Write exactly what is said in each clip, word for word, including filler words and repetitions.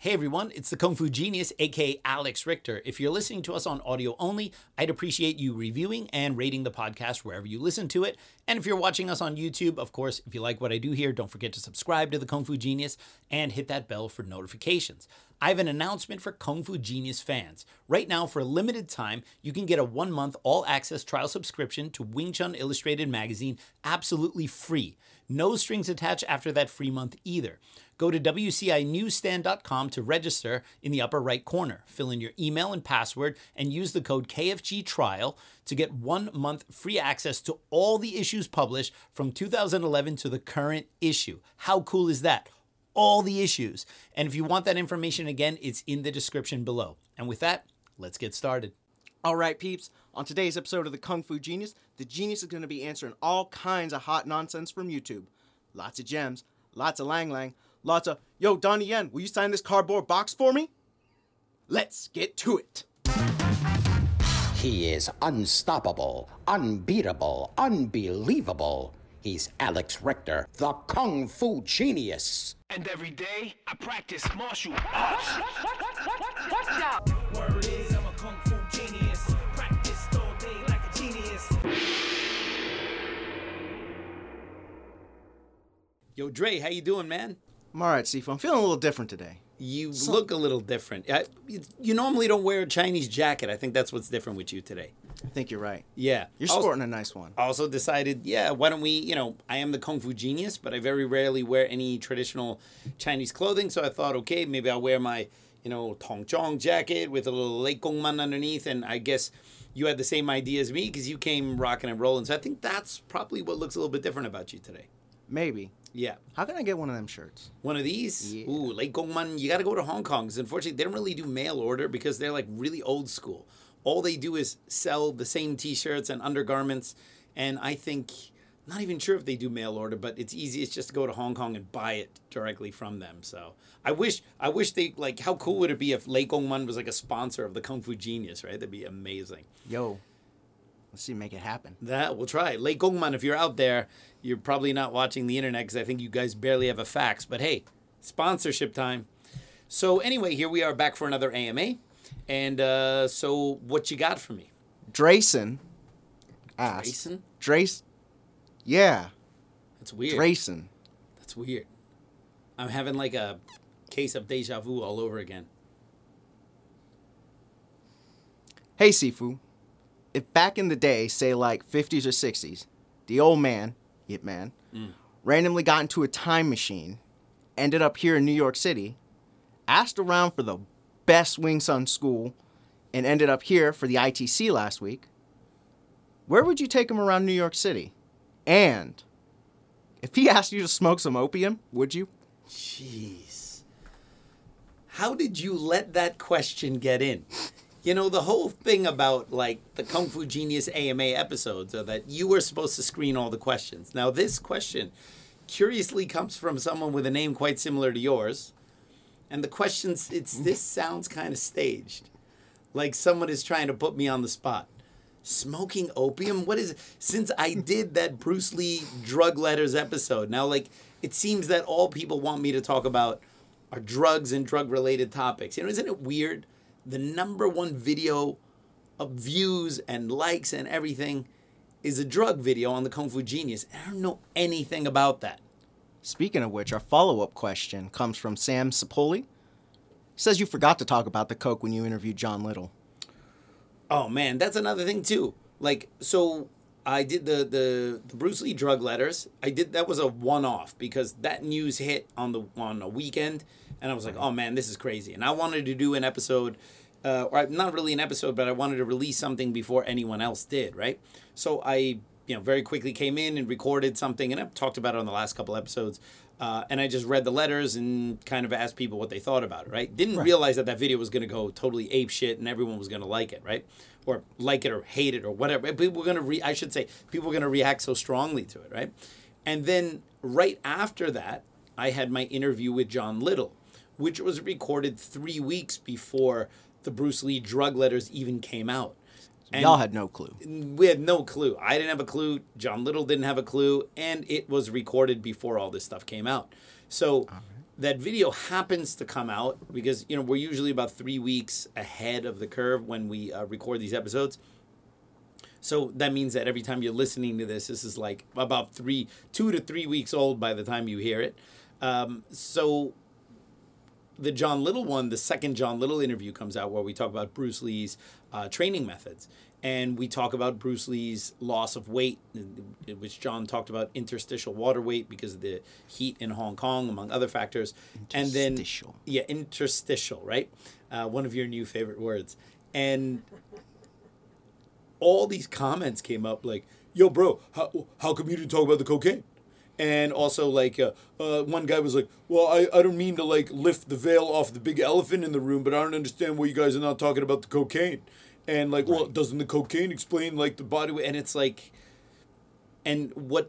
Hey everyone, it's the Kung Fu Genius, aka Alex Richter. If you're listening to us on audio only, I'd appreciate you reviewing and rating the podcast wherever you listen to it. And if you're watching us on YouTube, of course, if you like what I do here, don't forget to subscribe to the Kung Fu Genius and hit that bell for notifications. I have an announcement for Kung Fu Genius fans. Right now, for a limited time, you can get a one-month all-access trial subscription to Wing Chun Illustrated magazine absolutely free. No strings attached after that free month either. Go to W C I newsstand dot com to register in the upper right corner. Fill in your email and password and use the code K F G trial to get one month free access to all the issues published from two thousand eleven to the current issue. How cool is that? All the issues. And if you want that information again, it's in the description below. And with that, let's get started. All right, peeps. On today's episode of the Kung Fu Genius, the genius is going to be answering all kinds of hot nonsense from YouTube. Lots of gems, lots of lang lang, lots of, yo, Donnie Yen, will you sign this cardboard box for me? Let's get to it. He is unstoppable, unbeatable, unbelievable. He's Alex Richter, the Kung Fu Genius. And every day, I practice martial arts. Watch out! Word is, I'm a Kung Fu genius. Practiced all day like a genius. Yo, Dre, how you doing, man? I'm all right, Sifu. I'm feeling a little different today. You look a little different. I, you, you normally don't wear a Chinese jacket. I think that's what's different with you today. I think you're right. Yeah. You're Also- sporting a nice one. Also decided, yeah, why don't we, you know, I am the Kung Fu Genius, but I very rarely wear any traditional Chinese clothing. So I thought, okay, maybe I'll wear my, you know, Tong Chong jacket with a little Lei Kong Man underneath. And I guess you had the same idea as me because you came rocking and rolling. So I think that's probably what looks a little bit different about you today. Maybe. Yeah. How can I get one of them shirts? One of these? Yeah. Ooh, Lei Kong Man, you got to go to Hong Kong. 'Cause unfortunately, they don't really do mail order because they're like really old school. All they do is sell the same T-shirts and undergarments. And I think, not even sure if they do mail order, but it's easiest just to go to Hong Kong and buy it directly from them. So I wish, I wish they, like, how cool would it be if Lei Kong Man was like a sponsor of the Kung Fu Genius, right? That'd be amazing. Yo, let's see, make it happen. That, we'll try. Lei Kong Man, if you're out there, you're probably not watching the internet because I think you guys barely have a fax. But hey, sponsorship time. So anyway, here we are back for another A M A. And uh, so what you got for me? Drayson asked. Drayson? Drace. Yeah, That's weird. Drayson. That's weird. I'm having like a case of deja vu all over again. Hey, Sifu. If back in the day, say like fifties or sixties, the old man, Yip Man, Mm. randomly got into a time machine, ended up here in New York City, asked around for the best Wing Chun school, and ended up here for the I T C last week, where would you take him around New York City? And if he asked you to smoke some opium, would you? Jeez. How did you let that question get in? You know, the whole thing about, like, the Kung Fu Genius A M A episodes are that you were supposed to screen all the questions. Now, this question curiously comes from someone with a name quite similar to yours. And the questions, it's this sounds kind of staged. Like someone is trying to put me on the spot. Smoking opium? What is it? Since I did that Bruce Lee drug letters episode, now, like, it seems that all people want me to talk about are drugs and drug-related topics. You know, isn't it weird? The number one video of views and likes and everything is a drug video on the Kung Fu Genius. I don't know anything about that. Speaking of which, our follow-up question comes from Sam Sapoli. He says you forgot to talk about the coke when you interviewed John Little. Oh man, that's another thing too. Like, so I did the the, the Bruce Lee drug letters. I did that was a one-off because that news hit on the on a weekend, and I was like, oh man, this is crazy. And I wanted to do an episode, uh, or not really an episode, but I wanted to release something before anyone else did, right? So I, you know, very quickly came in and recorded something, and I've talked about it on the last couple episodes. Uh, and I just read the letters and kind of asked people what they thought about it, right? Didn't Right. realize that that video was going to go totally ape shit and everyone was going to like it, right? Or like it or hate it or whatever. People were going to, re- I should say, people were going to react so strongly to it, right? And then right after that, I had my interview with John Little, which was recorded three weeks before the Bruce Lee drug letters even came out. And Y'all had no clue. we had no clue. I didn't have a clue. John Little didn't have a clue. And it was recorded before all this stuff came out. So that video happens to come out because, you know, we're usually about three weeks ahead of the curve when we uh, record these episodes. So that means that every time you're listening to this, this is like about three, two to three weeks old by the time you hear it. Um, so the John Little one, the second John Little interview comes out where we talk about Bruce Lee's uh, training methods. And we talk about Bruce Lee's loss of weight, which John talked about interstitial water weight because of the heat in Hong Kong, among other factors. And then, Interstitial. yeah, interstitial, right? Uh, one of your new favorite words. And all these comments came up like, yo, bro, how, how come you didn't talk about the cocaine? And also, like, uh, uh, one guy was like, well, I, I don't mean to, like, lift the veil off the big elephant in the room, but I don't understand why you guys are not talking about the cocaine. And, like, well, doesn't the cocaine explain, like, the body weight? And it's like, and what,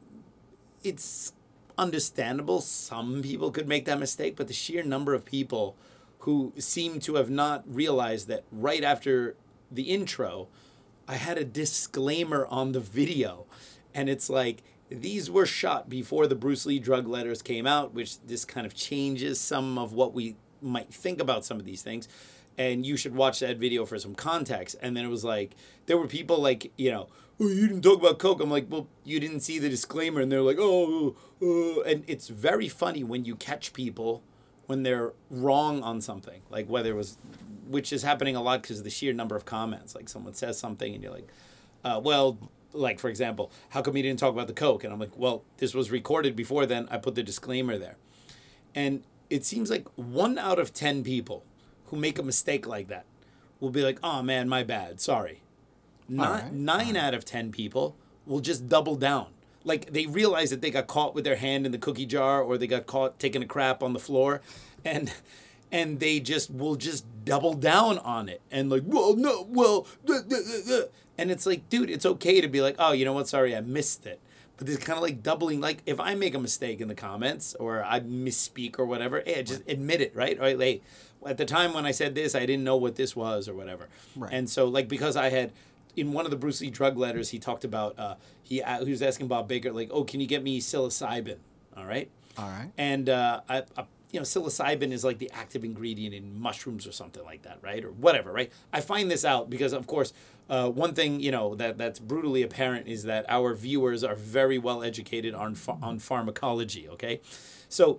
it's understandable. Some people could make that mistake, but the sheer number of people who seem to have not realized that right after the intro, I had a disclaimer on the video. And it's like, these were shot before the Bruce Lee drug letters came out, which this kind of changes some of what we might think about some of these things. And you should watch that video for some context. And then it was like, there were people like, you know, oh, you didn't talk about coke. I'm like, well, you didn't see the disclaimer. And they're like, oh, oh. And it's very funny when you catch people when they're wrong on something. Like whether it was, which is happening a lot because of the sheer number of comments. Like someone says something and you're like, uh, well, like, for example, how come you didn't talk about the coke? And I'm like, well, this was recorded before then. I put the disclaimer there. And it seems like one out of ten people who make a mistake like that will be like, oh, man, my bad. Sorry. Not, right. Nine out of ten people will just double down. Like, they realize that they got caught with their hand in the cookie jar or they got caught taking a crap on the floor. And and they just will just double down on it. And like, well, no, well, duh, duh, duh, duh. And it's like, dude, it's okay to be like, oh, you know what? Sorry, I missed it. But there's kind of like doubling. Like if I make a mistake in the comments or I misspeak or whatever, hey, just admit it, right? Right? Like at the time when I said this, I didn't know what this was or whatever. Right. And so like because I had in one of the Bruce Lee drug letters, he talked about uh, he uh, he was asking Bob Baker like, oh, can you get me psilocybin? All right. All right. And uh, I, I you know, psilocybin is like the active ingredient in mushrooms or something like that, right? Or whatever, right? I find this out because, of course, uh, one thing, you know, that that's brutally apparent is that our viewers are very well educated on ph- on pharmacology, okay? So,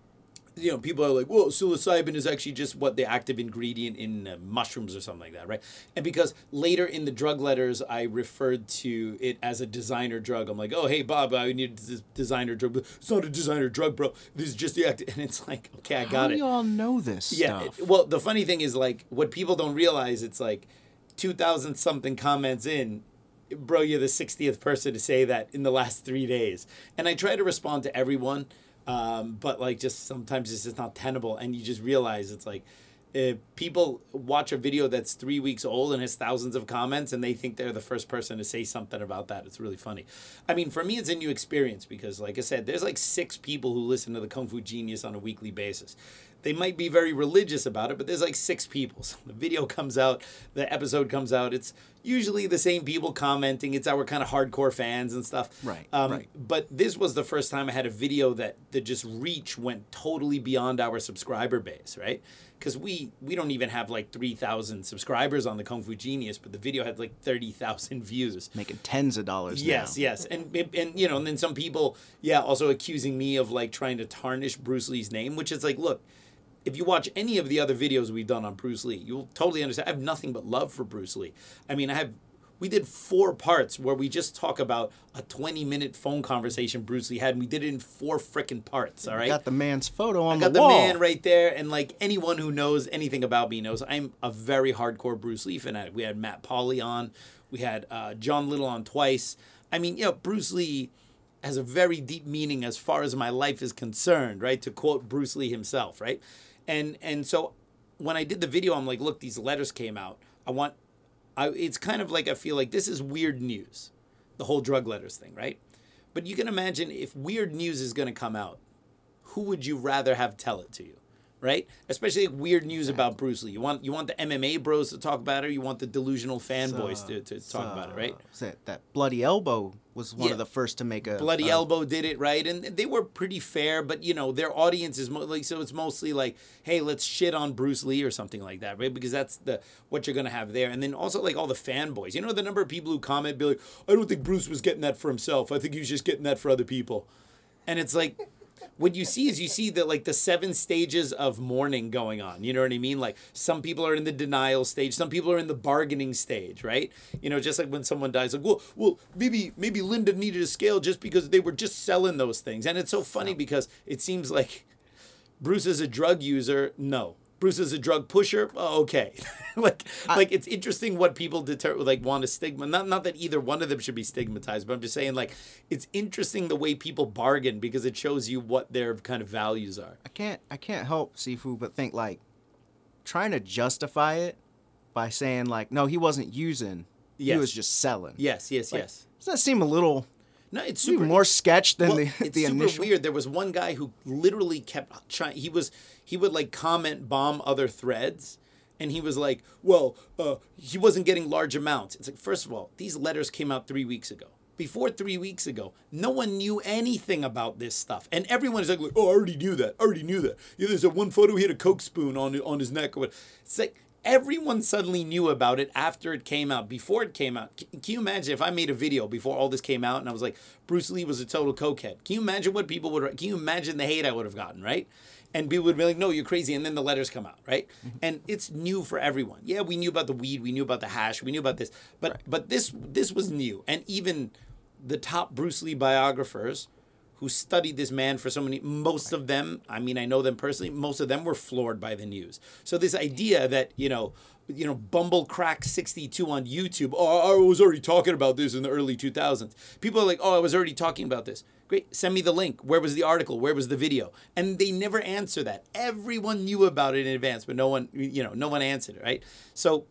you know, people are like, well, psilocybin is actually just what the active ingredient in uh, mushrooms or something like that, right? And because later in the drug letters, I referred to it as a designer drug. I'm like, oh, hey, Bob, I need this designer drug. It's not a designer drug, bro. This is just the active. And it's like, okay, I got How it. do you all know this Yeah. stuff? It, well, the funny thing is, like, what people don't realize, it's like two thousand something comments in, bro, you're the sixtieth person to say that in the last three days. And I try to respond to everyone. Um, but like just sometimes it's just not tenable and you just realize it's like uh, people watch a video that's three weeks old and has thousands of comments and they think they're the first person to say something about that. It's really funny. I mean, for me, it's a new experience because like I said, there's like six people who listen to the Kung Fu Genius on a weekly basis. They might be very religious about it, but there's like six people. So the video comes out, the episode comes out. It's usually the same people commenting. It's our kind of hardcore fans and stuff. Right, Um, right. But this was the first time I had a video that, that just reach went totally beyond our subscriber base, right? Because we, we don't even have like three thousand subscribers on the Kung Fu Genius, but the video had like thirty thousand views. Making tens of dollars Yes, now. yes. And, and, you know, and then some people, yeah, also accusing me of like trying to tarnish Bruce Lee's name, which is like, look, if you watch any of the other videos we've done on Bruce Lee, you'll totally understand. I have nothing but love for Bruce Lee. I mean, I have, we did four parts where we just talk about a twenty minute phone conversation Bruce Lee had, and we did it in four frickin' parts, all right? Got the man's photo on I got the the wall. man right there, and like anyone who knows anything about me knows I'm a very hardcore Bruce Lee fanatic. We had Matt Pauly on, we had uh, John Little on twice. I mean, you know, Bruce Lee has a very deep meaning as far as my life is concerned, right? To quote Bruce Lee himself, right? And and so when I did the video, I'm like, look, these letters came out. I want, I it's kind of like I feel like this is weird news, the whole drug letters thing, right? But you can imagine if weird news is going to come out, who would you rather have tell it to you, right? Especially like weird news about Bruce Lee. You want you want the M M A bros to talk about it, or you want the delusional fanboys So- to, to talk so, about it, right? was That, that Bloody Elbow was one Yeah. of the first to make a Bloody a- Elbow did it, right? And they were pretty fair, but you know, their audience is mo- like, so it's mostly like, hey, let's shit on Bruce Lee or something like that, right? Because that's the what you're gonna have there. And then also like all the fanboys. You know, the number of people who comment, be like, I don't think Bruce was getting that for himself. I think he was just getting that for other people. And it's like, what you see is you see the like the seven stages of mourning going on. You know what I mean? Like some people are in the denial stage, some people are in the bargaining stage, right? You know, just like when someone dies, like, well, well, maybe maybe Linda needed a scale just because they were just selling those things. And it's so funny because it seems like Bruce is a drug user. No. Bruce is a drug pusher. Oh, okay. like like it's interesting what people deter like want to stigma. Not not that either one of them should be stigmatized, but I'm just saying like it's interesting the way people bargain because it shows you what their kind of values are. I can't I can't help Sifu but think like trying to justify it by saying like no he wasn't using Yes. he was just selling. Yes, yes, Like, yes. Does that seem a little No, it's even super more sketch than well, the it's the super initial? weird. There was one guy who literally kept trying. He was he would like comment bomb other threads, and he was like, "Well, uh, he wasn't getting large amounts." It's like, first of all, these letters came out three weeks ago. Before three weeks ago, no one knew anything about this stuff, and everyone is like, "Oh, I already knew that. I already knew that." Yeah, there's that one photo he had a Coke spoon on on his neck or what. It's like. Everyone suddenly knew about it after it came out. Before it came out, C- can you imagine if I made a video before all this came out and I was like, Bruce Lee was a total cokehead? Can you imagine what people would? Can you imagine the hate I would have gotten, right? And people would be like, "No, you're crazy," and then the letters come out, right? And it's new for everyone. Yeah, we knew about the weed, we knew about the hash, we knew about this, but but this this was new, and even the top Bruce Lee biographers who studied this man for so many, most of them, I mean, I know them personally, most of them were floored by the news. So this idea that, you know, you know, Bumblecrack sixty-two on YouTube, oh, I was already talking about this in the early two thousands. People are like, oh, I was already talking about this. Great, send me the link. Where was the article? Where was the video? And they never answer that. Everyone knew about it in advance, but no one, you know, no one answered it, right? So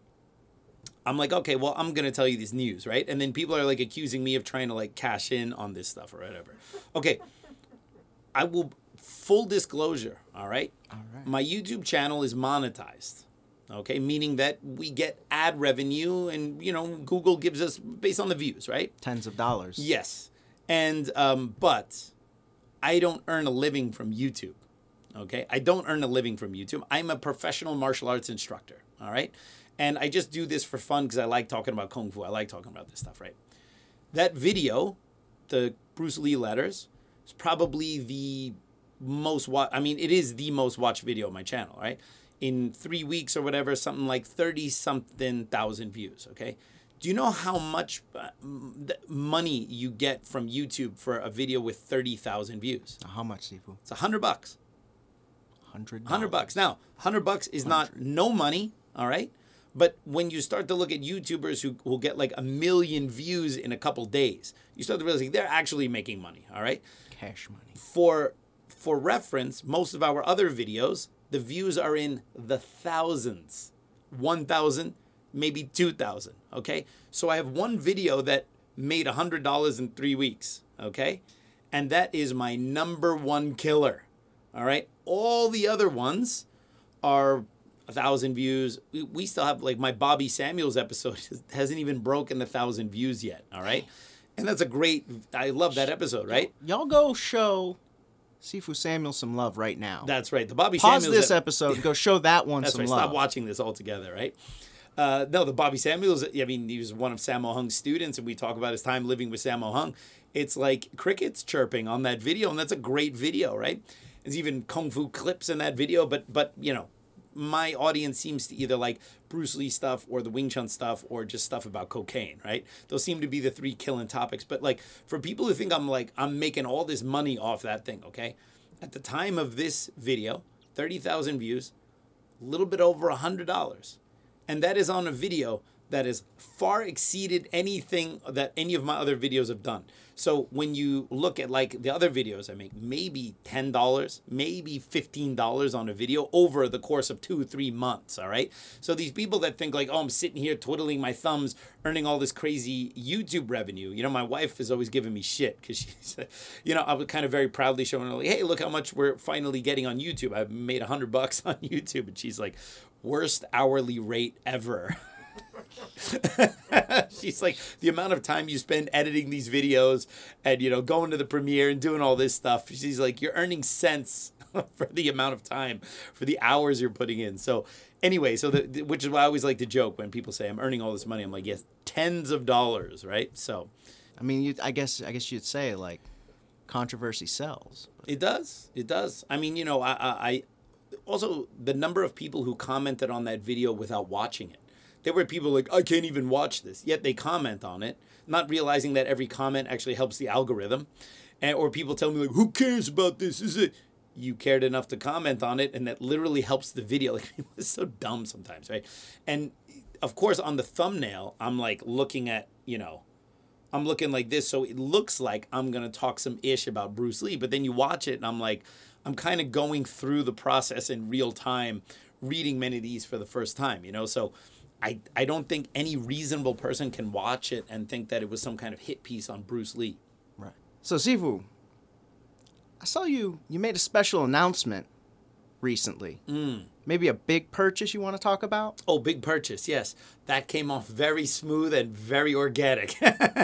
I'm like, okay, well, I'm going to tell you this news, right? And then people are like accusing me of trying to like cash in on this stuff or whatever. Okay. I will, full disclosure, all right? All right. My YouTube channel is monetized, okay? Meaning that we get ad revenue and, you know, Google gives us based on the views, right? Tens of dollars. Yes. And, um, but I don't earn a living from YouTube, okay? I don't earn a living from YouTube. I'm a professional martial arts instructor, all right? And I just do this for fun because I like talking about Kung Fu. I like talking about this stuff, right? That video, the Bruce Lee letters, is probably the most watched. I mean, it is the most watched video on my channel, right? In three weeks or whatever, something like thirty-something thousand views, okay? Do you know how much uh, m- th- money you get from YouTube for a video with thirty thousand views? Now, how much, Sifu? It's a hundred bucks. Hundred. Hundred bucks. Now, hundred bucks is not no money, all right? But when you start to look at YouTubers who will get like a million views in a couple days, you start to realize like, they're actually making money, all right? Cash money. For for reference, most of our other videos, the views are in the thousands. one thousand, maybe two thousand, okay? So I have one video that made one hundred dollars in three weeks, okay? And that is my number one killer, all right? All the other ones are a thousand views. We, we still have, like, my Bobby Samuels episode hasn't even broken a thousand views yet, all right? And that's a great, I love that episode, right? Y'all go show Sifu Samuel some love right now. That's right. The Bobby Pause Samuels this episode and go show that one That's some right. love. Stop watching this altogether, right? Uh, no, the Bobby Samuels, I mean, he was one of Sammo Hung's students, and we talk about his time living with Sammo Hung. It's like crickets chirping on that video, and that's a great video, right? There's even Kung Fu clips in that video, but, but you know, my audience seems to either like Bruce Lee stuff or the Wing Chun stuff or just stuff about cocaine, right? Those seem to be the three killing topics. But like for people who think I'm like, I'm making all this money off that thing, okay? At the time of this video, thirty thousand views, a little bit over one hundred dollars. And that is on a video that has far exceeded anything that any of my other videos have done. So when you look at like the other videos I make, maybe ten dollars, maybe fifteen dollars on a video over the course of two, three months, all right? So these people that think like, oh, I'm sitting here twiddling my thumbs, earning all this crazy YouTube revenue. You know, my wife is always giving me shit because she's, you know, I was kind of very proudly showing her like, hey, look how much we're finally getting on YouTube. I've made a hundred bucks on YouTube. And she's like, worst hourly rate ever. She's like, the amount of time you spend editing these videos and, you know, going to the premiere and doing all this stuff. She's like, you're earning cents for the amount of time, for the hours you're putting in. So anyway, so the, which is why I always like to joke when people say I'm earning all this money. I'm like, yes, tens of dollars, right? So, I mean, you, I guess I guess you'd say like controversy sells. it does. It does. I mean, you know, I, I, I also the number of people who commented on that video without watching it. There were people like, I can't even watch this, yet they comment on it, not realizing that every comment actually helps the algorithm. And, or people tell me like, who cares about this? Is it? You cared enough to comment on it, and that literally helps the video. Like, it's so dumb sometimes, right? And of course, on the thumbnail, I'm like looking at, you know, I'm looking like this, so it looks like I'm going to talk some ish about Bruce Lee. But then you watch it, and I'm like, I'm kind of going through the process in real time, reading many of these for the first time, you know? So I, I don't think any reasonable person can watch it and think that it was some kind of hit piece on Bruce Lee. Right. So, Sifu, I saw you, you made a special announcement recently. Mm. Maybe a big purchase you want to talk about? Oh, big purchase, yes. That came off very smooth and very organic.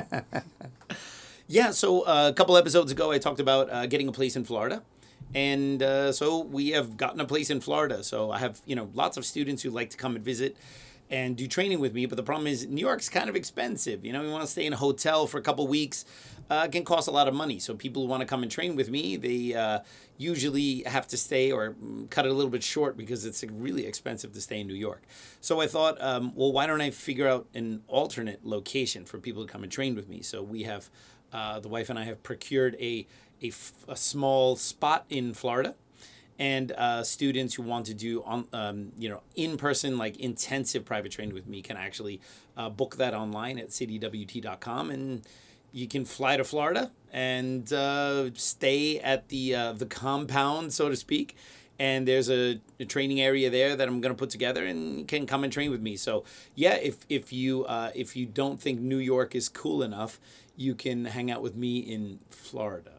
Yeah, so uh, a couple episodes ago, I talked about uh, getting a place in Florida. And uh, so we have gotten a place in Florida. So I have, you know, lots of students who like to come and visit and do training with me. But the problem is New York's kind of expensive. You know, we want to stay in a hotel for a couple weeks. Uh, it can cost a lot of money. So people who want to come and train with me, they uh, usually have to stay or cut it a little bit short because it's really expensive to stay in New York. So I thought, um, well, why don't I figure out an alternate location for people to come and train with me? So we have, uh, the wife and I have procured a, a, a small spot in Florida. And uh, students who want to do, on, um, you know, in-person, like intensive private training with me can actually uh, book that online at city w t dot com, and you can fly to Florida and uh, stay at the uh, the compound, so to speak. And there's a, a training area there that I'm going to put together, and you can come and train with me. So yeah, if if you uh, if you don't think New York is cool enough, you can hang out with me in Florida.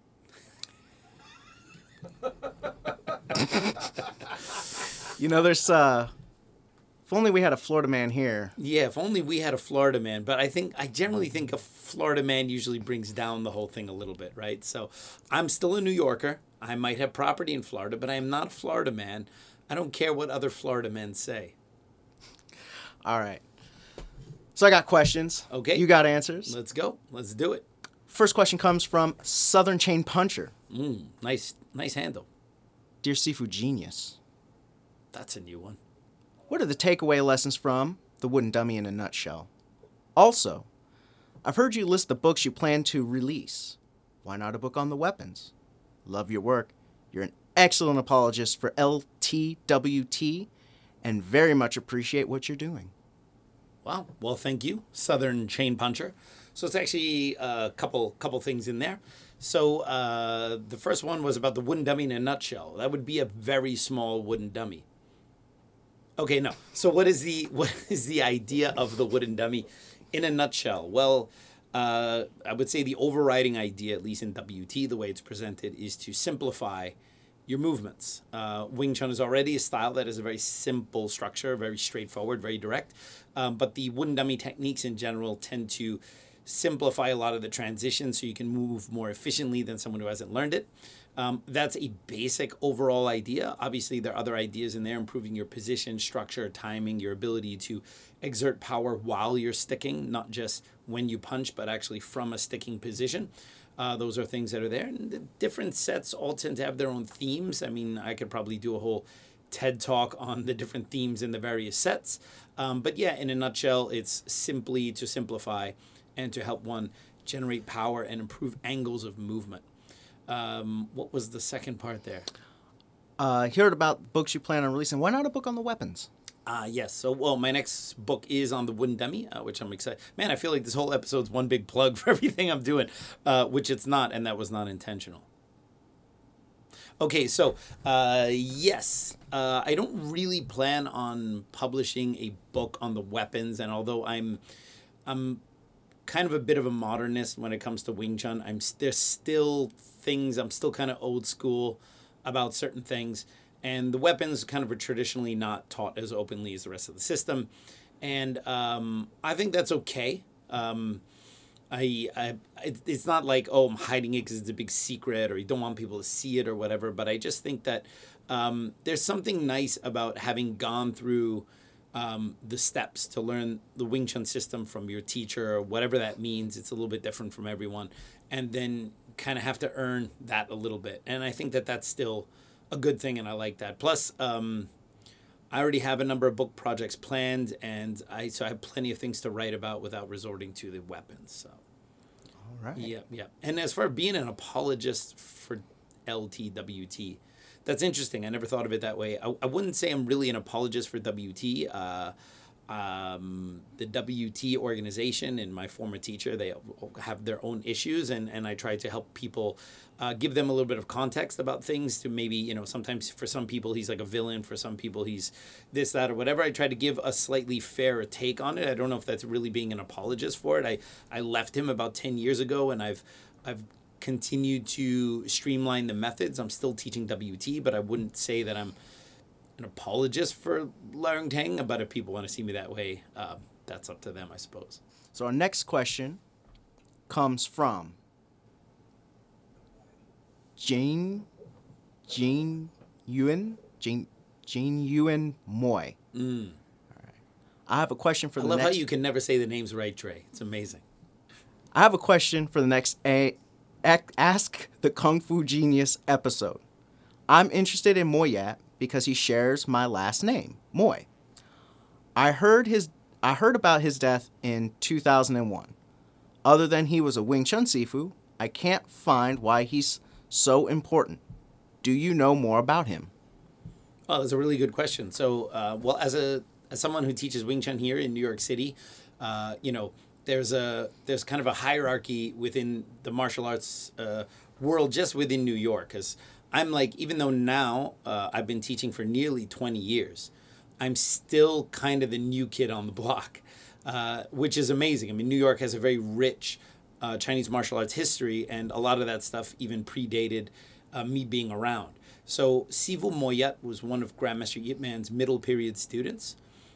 You know, there's, uh, if only we had a Florida man here. Yeah, if only we had a Florida man. But I think, I generally think a Florida man usually brings down the whole thing a little bit, right? So I'm still a New Yorker. I might have property in Florida, but I am not a Florida man. I don't care what other Florida men say. All right. So I got questions. Okay. You got answers. Let's go. Let's do it. First question comes from Southern Chain Puncher. Mm, nice, nice handle. Dear Sifu Genius, That's a new one. what are the takeaway lessons from The Wooden Dummy in a Nutshell? Also, I've heard you list the books you plan to release. Why not a book on the weapons? Love your work. You're an excellent apologist for L T W T and very much appreciate what you're doing. Wow. Well, thank you, Southern Chain Puncher. So it's actually a couple couple things in there. So uh, the first one was about the wooden dummy in a nutshell. That would be a very small wooden dummy. Okay, no. So what is the what is the idea of the wooden dummy in a nutshell? Well, uh, I would say the overriding idea, at least in W T, the way it's presented, is to simplify your movements. Uh, Wing Chun is already a style that is a very simple structure, very straightforward, very direct. Um, but the wooden dummy techniques in general tend to simplify a lot of the transitions so you can move more efficiently than someone who hasn't learned it. Um, that's a basic overall idea. Obviously, there are other ideas in there, improving your position, structure, timing, your ability to exert power while you're sticking, not just when you punch, but actually from a sticking position. Uh, those are things that are there. And the different sets all tend to have their own themes. I mean, I could probably do a whole TED Talk on the different themes in the various sets. Um, but yeah, in a nutshell, it's simply to simplify and to help one generate power and improve angles of movement. Um, what was the second part there? Uh, heard about books you plan on releasing. Why not a book on the weapons? Uh, yes. So, well, my next book is on the wooden dummy, uh, which I'm excited. Man, I feel like this whole episode's one big plug for everything I'm doing, uh, which it's not, and that was not intentional. Okay, so uh, yes, uh, I don't really plan on publishing a book on the weapons, and although I'm, I'm kind of a bit of a modernist when it comes to Wing Chun, I'm there's still things I'm still kind of old school about certain things, and the weapons kind of are traditionally not taught as openly as the rest of the system, and um, I think that's okay. Um, I, I it, it's not like, oh, I'm hiding it because it's a big secret or you don't want people to see it or whatever. But I just think that um, there's something nice about having gone through um, the steps to learn the Wing Chun system from your teacher or whatever that means. It's a little bit different from everyone. And then kind of have to earn that a little bit. And I think that that's still a good thing. And I like that. Plus, um, I already have a number of book projects planned, and I so I have plenty of things to write about without resorting to the weapons. So, All right. yeah, yeah. And as far as being an apologist for L T W T, that's interesting. I never thought of it that way. I, I wouldn't say I'm really an apologist for W T. Uh, um, the W T organization and my former teacher, they have their own issues, and, and I try to help people uh, give them a little bit of context about things to maybe, you know, sometimes for some people he's like a villain, for some people he's this, that, or whatever. I try to give a slightly fairer take on it. I don't know if that's really being an apologist for it. I, I left him about ten years ago, and I've I've continued to streamline the methods. I'm still teaching W T, but I wouldn't say that I'm an apologist for Larung Tang, but if people want to see me that way, uh, that's up to them, I suppose. So our next question comes from Jane Jane Yuen Jane Jane Yuen Moy. Mm. All right. I have a question for I the love next. how you can never say the names right, Trey. It's amazing. I have a question for the next a, a, Ask the Kung Fu Genius episode. I'm interested in Moyat because he shares my last name, Moy. I heard his I heard about his death in two thousand one. Other than he was a Wing Chun Sifu, I can't find why he's so important. Do you know more about him? Oh, that's a really good question. So, uh, well, as a as someone who teaches Wing Chun here in New York City, uh, you know, there's a there's kind of a hierarchy within the martial arts uh, world, just within New York, because I'm like, even though now uh, I've been teaching for nearly twenty years, I'm still kind of the new kid on the block, uh, which is amazing. I mean, New York has a very rich uh, Chinese martial arts history, and a lot of that stuff even predated uh, me being around. So Sifu Moyat was one of Grandmaster Yip Man's middle period students,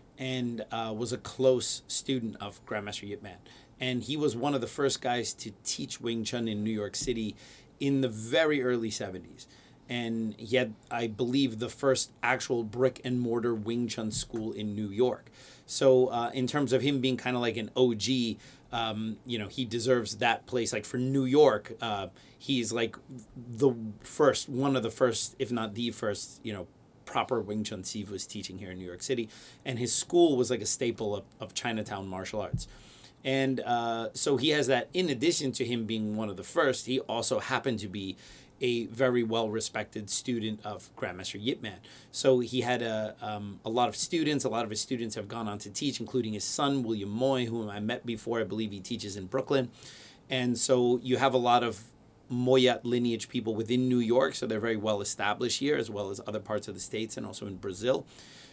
and uh, was a close student of Grandmaster Yip Man. And he was one of the first guys to teach Wing Chun in New York City in the very early seventies. And he had, I believe, the first actual brick and mortar Wing Chun school in New York. So uh, in terms of him being kind of like an O G, um, you know, he deserves that place. Like for New York, uh, he's like the first, one of the first, if not the first, you know, proper Wing Chun Sifu teaching here in New York City. And his school was like a staple of, of Chinatown martial arts. And uh, so he has that. In addition to him being one of the first, he also happened to be a very well-respected student of Grandmaster Yip Man. So he had a, um, a lot of students. A lot of his students have gone on to teach, including his son, William Moy, whom I met before. I believe he teaches in Brooklyn. And so you have a lot of Moyat lineage people within New York, so they're very well established here, as well as other parts of the States and also in Brazil.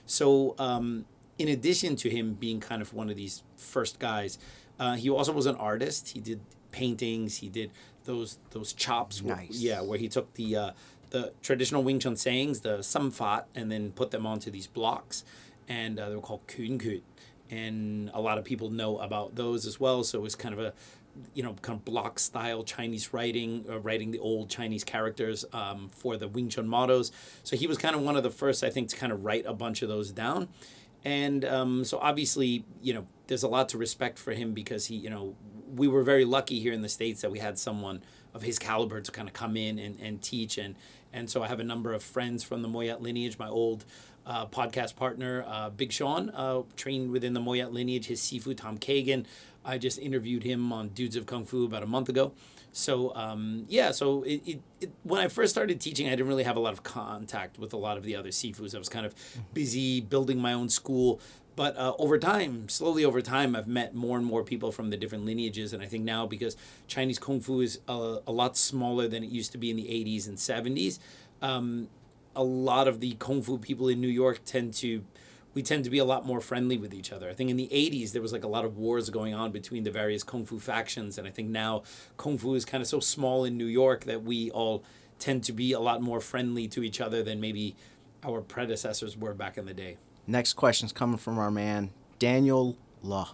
So um, in addition to him being kind of one of these first guys, uh, he also was an artist. He did paintings. He did those those chops. Nice. Where, yeah, where he took the uh, the traditional Wing Chun sayings, the samfat, and then put them onto these blocks, and uh, they were called kun kut. And a lot of people know about those as well. So it was kind of a, you know, kind of block style Chinese writing, uh, writing the old Chinese characters um, for the Wing Chun mottos. So he was kind of one of the first, I think, to kind of write a bunch of those down. And um, so obviously, you know, there's a lot to respect for him because he, you know, we were very lucky here in the States that we had someone of his caliber to kind of come in and, and teach. And, and so I have a number of friends from the Moyat lineage. My old uh, podcast partner, uh, Big Sean, uh, trained within the Moyat lineage, his Sifu Tom Kagan. I just interviewed him on Dudes of Kung Fu about a month ago. So, um, yeah, so it, it, it, when I first started teaching, I didn't really have a lot of contact with a lot of the other Sifus. I was kind of busy building my own school. But uh, over time, slowly over time, I've met more and more people from the different lineages. And I think now, because Chinese Kung Fu is a, a lot smaller than it used to be in the eighties and seventies, um, a lot of the Kung Fu people in New York tend to, we tend to be a lot more friendly with each other. I think in the eighties, there was like a lot of wars going on between the various Kung Fu factions. And I think now Kung Fu is kind of so small in New York that we all tend to be a lot more friendly to each other than maybe our predecessors were back in the day. Next question's coming from our man, Daniel Loh.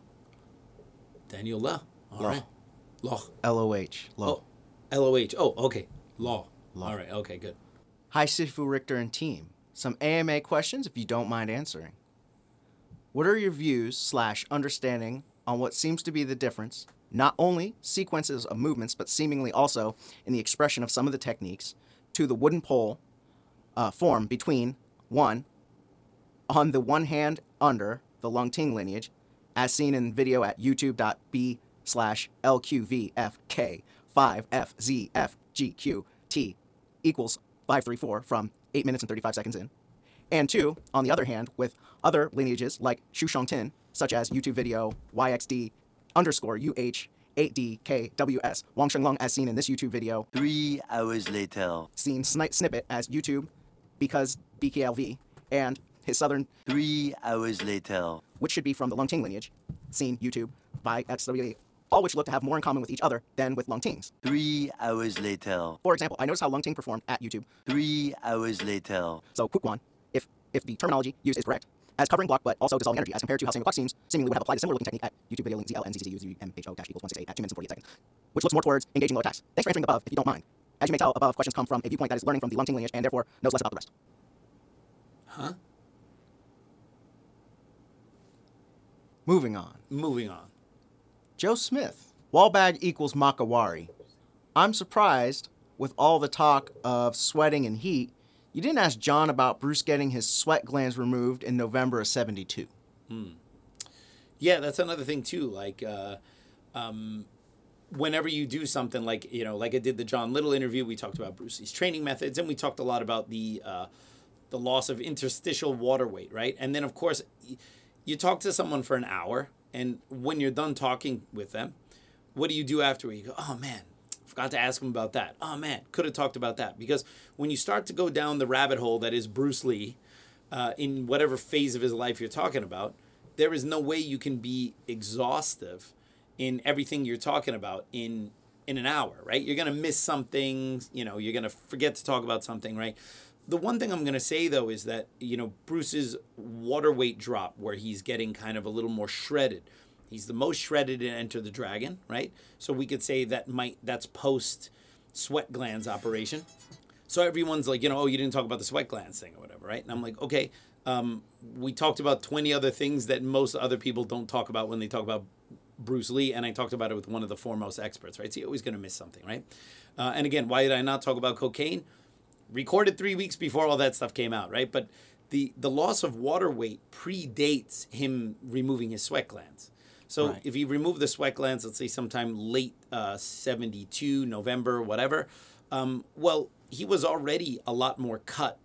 Daniel Loh. All Loh. right. Loh. L O H. Loh. Oh, L O H. Oh, okay. Law. Law. All right. Okay, good. Hi, Sifu Richter and team. Some A M A questions if you don't mind answering. What are your views slash understanding on what seems to be the difference, not only sequences of movements, but seemingly also in the expression of some of the techniques, to the wooden pole uh, form between, one, on the one hand under the Lung Ting lineage, as seen in video at youtube.b slash LQVFK five F Z F G Q T equals five three four from eight minutes and thirty-five seconds in. And two, on the other hand, with other lineages like Shu Shong Tin, such as YouTube video Y X D underscore U H eight D K W S Wang Sheng Lung as seen in this YouTube video, Three hours later. seen snipe snippet as YouTube because B K L V, and his southern, Three hours later. which should be from the Lung Ting lineage, seen YouTube by X W A, all which look to have more in common with each other than with Lung Tings. Three hours later. For example, I noticed how Lung Ting performed at YouTube. Three hours later. So Kukuan, if if the terminology used is correct, as covering block but also dissolving energy as compared to how Samuel Cluck seems, seemingly would have applied a similar looking technique at YouTube video link Z L N Z Z U Z M H O equals one sixty-eight at two minutes and forty-eight seconds, which looks more towards engaging low attacks. Thanks for answering above, if you don't mind. As you may tell, above questions come from a viewpoint that is learning from the Lung Ting lineage and therefore knows less about the rest. Huh? Moving on. Moving on. Joe Smith. Wallbag equals Makawari. I'm surprised, with all the talk of sweating and heat, you didn't ask John about Bruce getting his sweat glands removed in November of seventy-two. Yeah, that's another thing too. Like, uh, um, whenever you do something like, you know, like I did the John Little interview, we talked about Bruce Lee's training methods, and we talked a lot about the uh, the loss of interstitial water weight, right? And then, of course, y- you talk to someone for an hour, and when you're done talking with them, what do you do after? You go, oh man, forgot to ask him about that. Oh man, could have talked about that. Because when you start to go down the rabbit hole that is Bruce Lee, uh, in whatever phase of his life you're talking about, there is no way you can be exhaustive in everything you're talking about in in an hour, right? You're going to miss something, you know, you're going to forget to talk about something, right? The one thing I'm going to say, though, is that, you know, Bruce's water weight drop, where he's getting kind of a little more shredded. He's the most shredded in Enter the Dragon, right? So we could say that might that's post sweat glands operation. So everyone's like, you know, oh, you didn't talk about the sweat glands thing or whatever, right? And I'm like, okay, um, we talked about twenty other things that most other people don't talk about when they talk about Bruce Lee, and I talked about it with one of the foremost experts, right? So you're always going to miss something, right? Uh, and again, why did I not talk about cocaine? Recorded three weeks before all that stuff came out, right? But the, the loss of water weight predates him removing his sweat glands. So Right. if he removed the sweat glands, let's say sometime late uh, seventy-two, November, whatever, um, well, he was already a lot more cut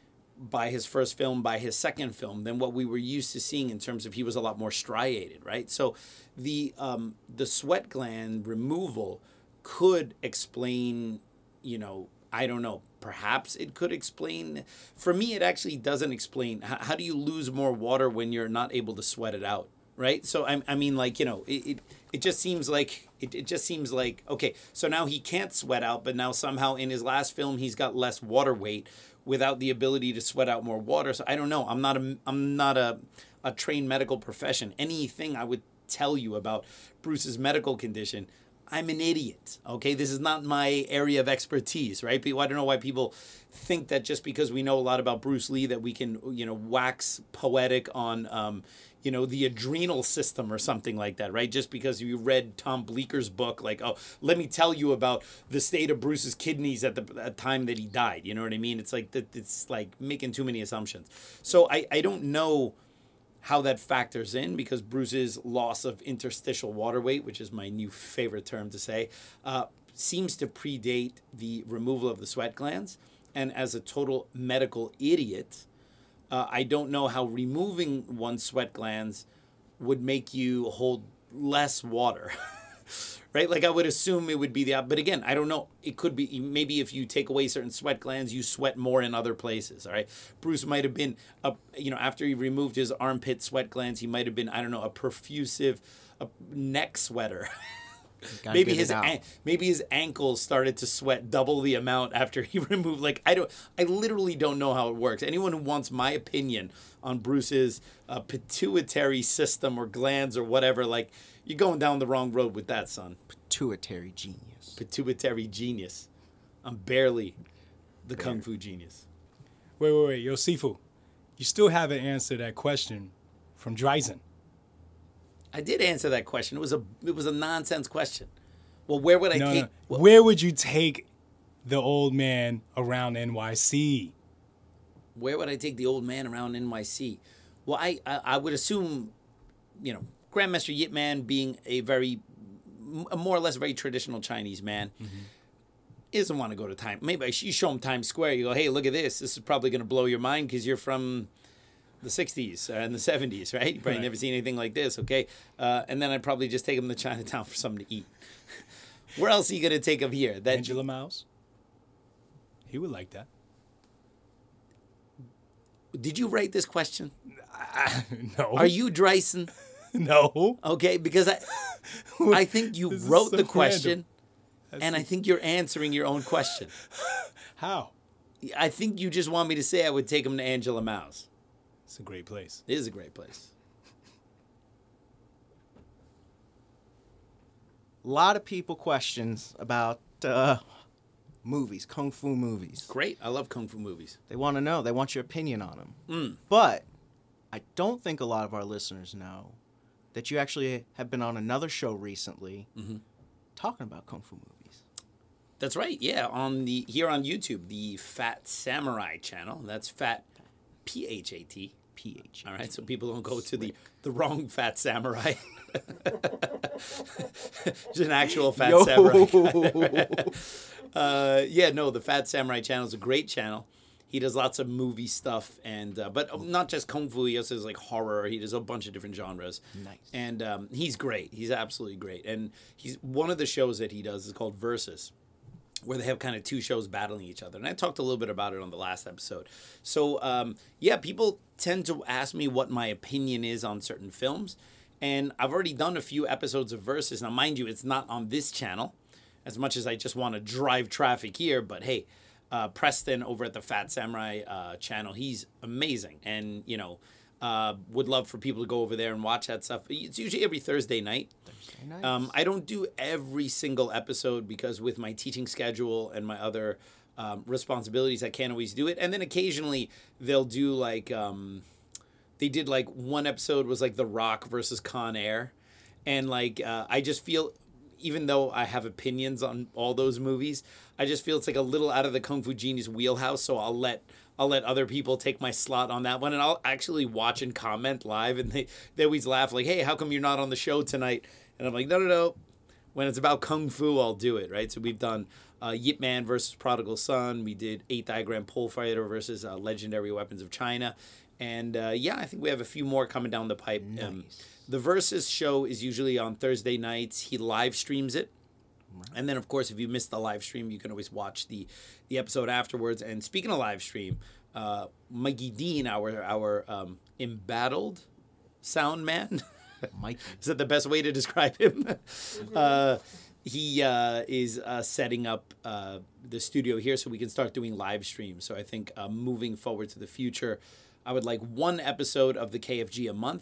by his first film, by his second film, than what we were used to seeing in terms of he was a lot more striated, right? So the um, the sweat gland removal could explain, you know, I don't know, perhaps it could explain. For me, it actually doesn't explain. How, how do you lose more water when you're not able to sweat it out, right? So I, I mean, like, you know, it, it, it just seems like, it, it just seems like, okay, so now he can't sweat out, but now somehow in his last film, he's got less water weight without the ability to sweat out more water. So I don't know. I'm not a, I'm not a, a trained medical profession. Anything I would tell you about Bruce's medical condition, I'm an idiot. Okay, this is not my area of expertise, right? People, I don't know why people think that just because we know a lot about Bruce Lee that we can, you know, wax poetic on, um, you know, the adrenal system or something like that, right? Just because you read Tom Bleeker's book, like, oh, let me tell you about the state of Bruce's kidneys at the at time that he died. You know what I mean? It's like that. It's like making too many assumptions. So I I don't know how that factors in, because Bruce's loss of interstitial water weight, which is my new favorite term to say, uh, seems to predate the removal of the sweat glands. And as a total medical idiot, uh, I don't know how removing one's sweat glands would make you hold less water. Right? Like I would assume it would be the op- but again, I don't know. It could be maybe if you take away certain sweat glands, you sweat more in other places. All right. Bruce might have been a, you know, after he removed his armpit sweat glands, he might have been, I don't know, a profusive a neck sweater. Gotta maybe get his it out. an- maybe his ankles started to sweat double the amount after he removed. Like I don't, I literally don't know how it works. Anyone who wants my opinion on Bruce's uh, pituitary system or glands or whatever, like you're going down the wrong road with that, son. Pituitary genius. Pituitary genius. I'm barely the kung fu genius. Wait, wait, wait. Yo, Sifu, you still haven't answered that question from Dreisen. I did answer that question. It was a it was a nonsense question. Well, where would I No, take? no. well, Where would you take the old man around N Y C? where would I take the old man around N Y C? Well, I I, I would assume, you know, Grandmaster Yip Man being a very, a more or less very traditional Chinese man, Mm-hmm. he doesn't want to go to time. Maybe you show him Times Square. You go, hey, look at this. This is probably going to blow your mind because you're from the sixties and the seventies, right? You probably Right. never seen anything like this, okay? Uh, and then I'd probably just take him to Chinatown for something to eat. Where else are you going to take him here? That Angela Mouse? He would like that. Did you write this question? No. Are you Dreisen? No. Okay, because I I think you This is wrote so the question, random. and I think you're answering your own question. How? I think you just want me to say I would take him to Angela Mouse. It's a great place. It is a great place. A lot of people questions about uh, movies, kung fu movies. Great. I love kung fu movies. They want to know. They want your opinion on them. Mm. But I don't think a lot of our listeners know that you actually have been on another show recently Mm-hmm. talking about kung fu movies. That's right. Yeah, on the here on YouTube, the Fat Samurai channel. That's Fat P H A T. P H. All right, so people don't go to the, the wrong Fat Samurai. Just an actual Fat Yo. Samurai. uh, yeah, no, the Fat Samurai channel is a great channel. He does lots of movie stuff, and uh, but not just kung fu. He also does like horror. He does a bunch of different genres. Nice. And um, he's great. He's absolutely great. And he's one of the shows that he does is called Versus, where they have kind of two shows battling each other. And I talked a little bit about it on the last episode. So, um, yeah, people tend to ask me what my opinion is on certain films. And I've already done a few episodes of Versus. Now, mind you, it's not on this channel, as much as I just want to drive traffic here. But hey, uh, Preston over at the Fat Samurai uh, channel, he's amazing. And, you know, uh, would love for people to go over there and watch that stuff. It's usually every Thursday night. Thursday nights. Um, I don't do every single episode because with my teaching schedule and my other um, responsibilities, I can't always do it. And then occasionally they'll do like, um, they did like one episode was like The Rock versus Con Air. And like, uh, I just feel, even though I have opinions on all those movies, I just feel it's like a little out of the Kung Fu Genius wheelhouse. So I'll let I'll let other people take my slot on that one, and I'll actually watch and comment live. And they, they always laugh like, "Hey, how come you're not on the show tonight?" And I'm like, "No, no, no. When it's about Kung Fu, I'll do it." Right. So we've done uh, Yip Man versus Prodigal Son. We did Eight Diagram Pole Fighter versus uh, Legendary Weapons of China. And uh, yeah, I think we have a few more coming down the pipe. Um, the Versus show is usually on Thursday nights. He live streams it. And then, of course, if you missed the live stream, you can always watch the, the episode afterwards. And speaking of live stream, uh, Mikey Dean, our our um, embattled sound man, Mikey. is that the best way to describe him? uh, he uh, is uh, setting up uh, the studio here so we can start doing live streams. So I think uh, moving forward to the future, I would like one episode of the K F G a month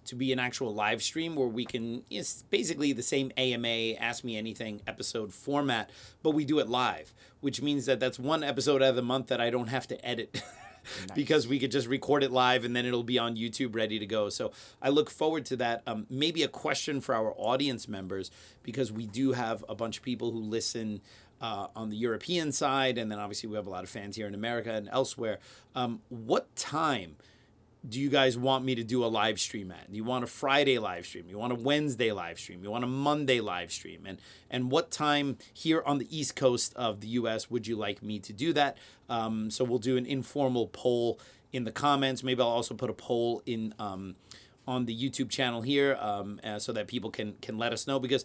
to be an actual live stream where we can, it's basically the same A M A, Ask Me Anything episode format, but we do it live, which means that that's one episode out of the month that I don't have to edit. Because we could just record it live and then it'll be on YouTube ready to go. So I look forward to that. Um, maybe a question for our audience members, because we do have a bunch of people who listen uh, on the European side, and then obviously we have a lot of fans here in America and elsewhere. Um, what time do you guys want me to do a live stream at? Do you want a Friday live stream? You want a Wednesday live stream? You want a Monday live stream? And and what time here on the East Coast of the U S would you like me to do that? Um, so we'll do an informal poll in the comments. Maybe I'll also put a poll in um, on the YouTube channel here um, uh, so that people can can let us know, because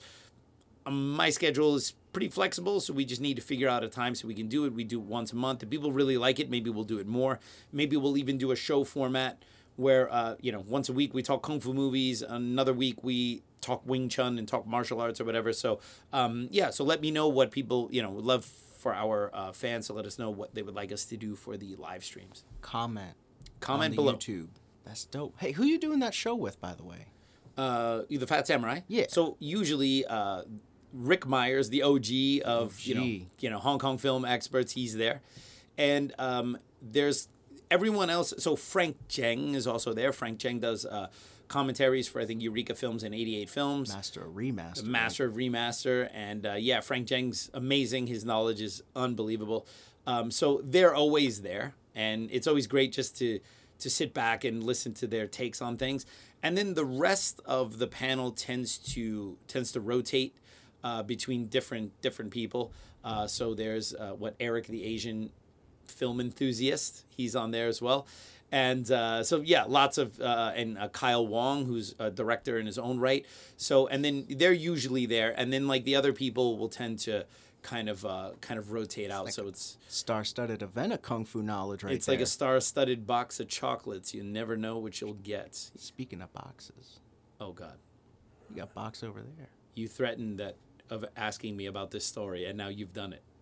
um, my schedule is pretty flexible, so we just need to figure out a time so we can do it. We do it once a month. If people really like it, maybe we'll do it more. Maybe we'll even do a show format where, uh, you know, once a week we talk Kung Fu movies, another week we talk Wing Chun and talk martial arts or whatever. So, um, yeah, so let me know what people, you know, would love for our uh, fans to let us know what they would like us to do for the live streams. Comment. Comment on the below. YouTube. That's dope. Hey, who you doing that show with, by the way? Uh, the Fat Samurai? Yeah. So usually uh, Rick Myers, the O G of, you know, O G. you know, Hong Kong film experts, he's there. And um, there's everyone else. So Frank Cheng is also there. Frank Cheng does uh, commentaries for, I think, Eureka Films and eighty-eight Films. Master of Remaster. Master of Remaster. And uh, yeah, Frank Cheng's amazing. His knowledge is unbelievable. Um, so they're always there. And it's always great just to to sit back and listen to their takes on things. And then the rest of the panel tends to tends to rotate uh, between different different people. Uh, so there's uh, what Eric, the Asian film enthusiast, he's on there as well. And uh, so, yeah, lots of, uh, and uh, Kyle Wong, who's a director in his own right. So, and then they're usually there. And then, like, the other people will tend to kind of uh, kind of rotate out. like So it's Star-studded event of Kung Fu knowledge right it's there. like a star-studded box of chocolates. You never know what you'll get. Speaking of boxes, Oh, God. you got box over there. You threatened that of asking me about this story, and now you've done it.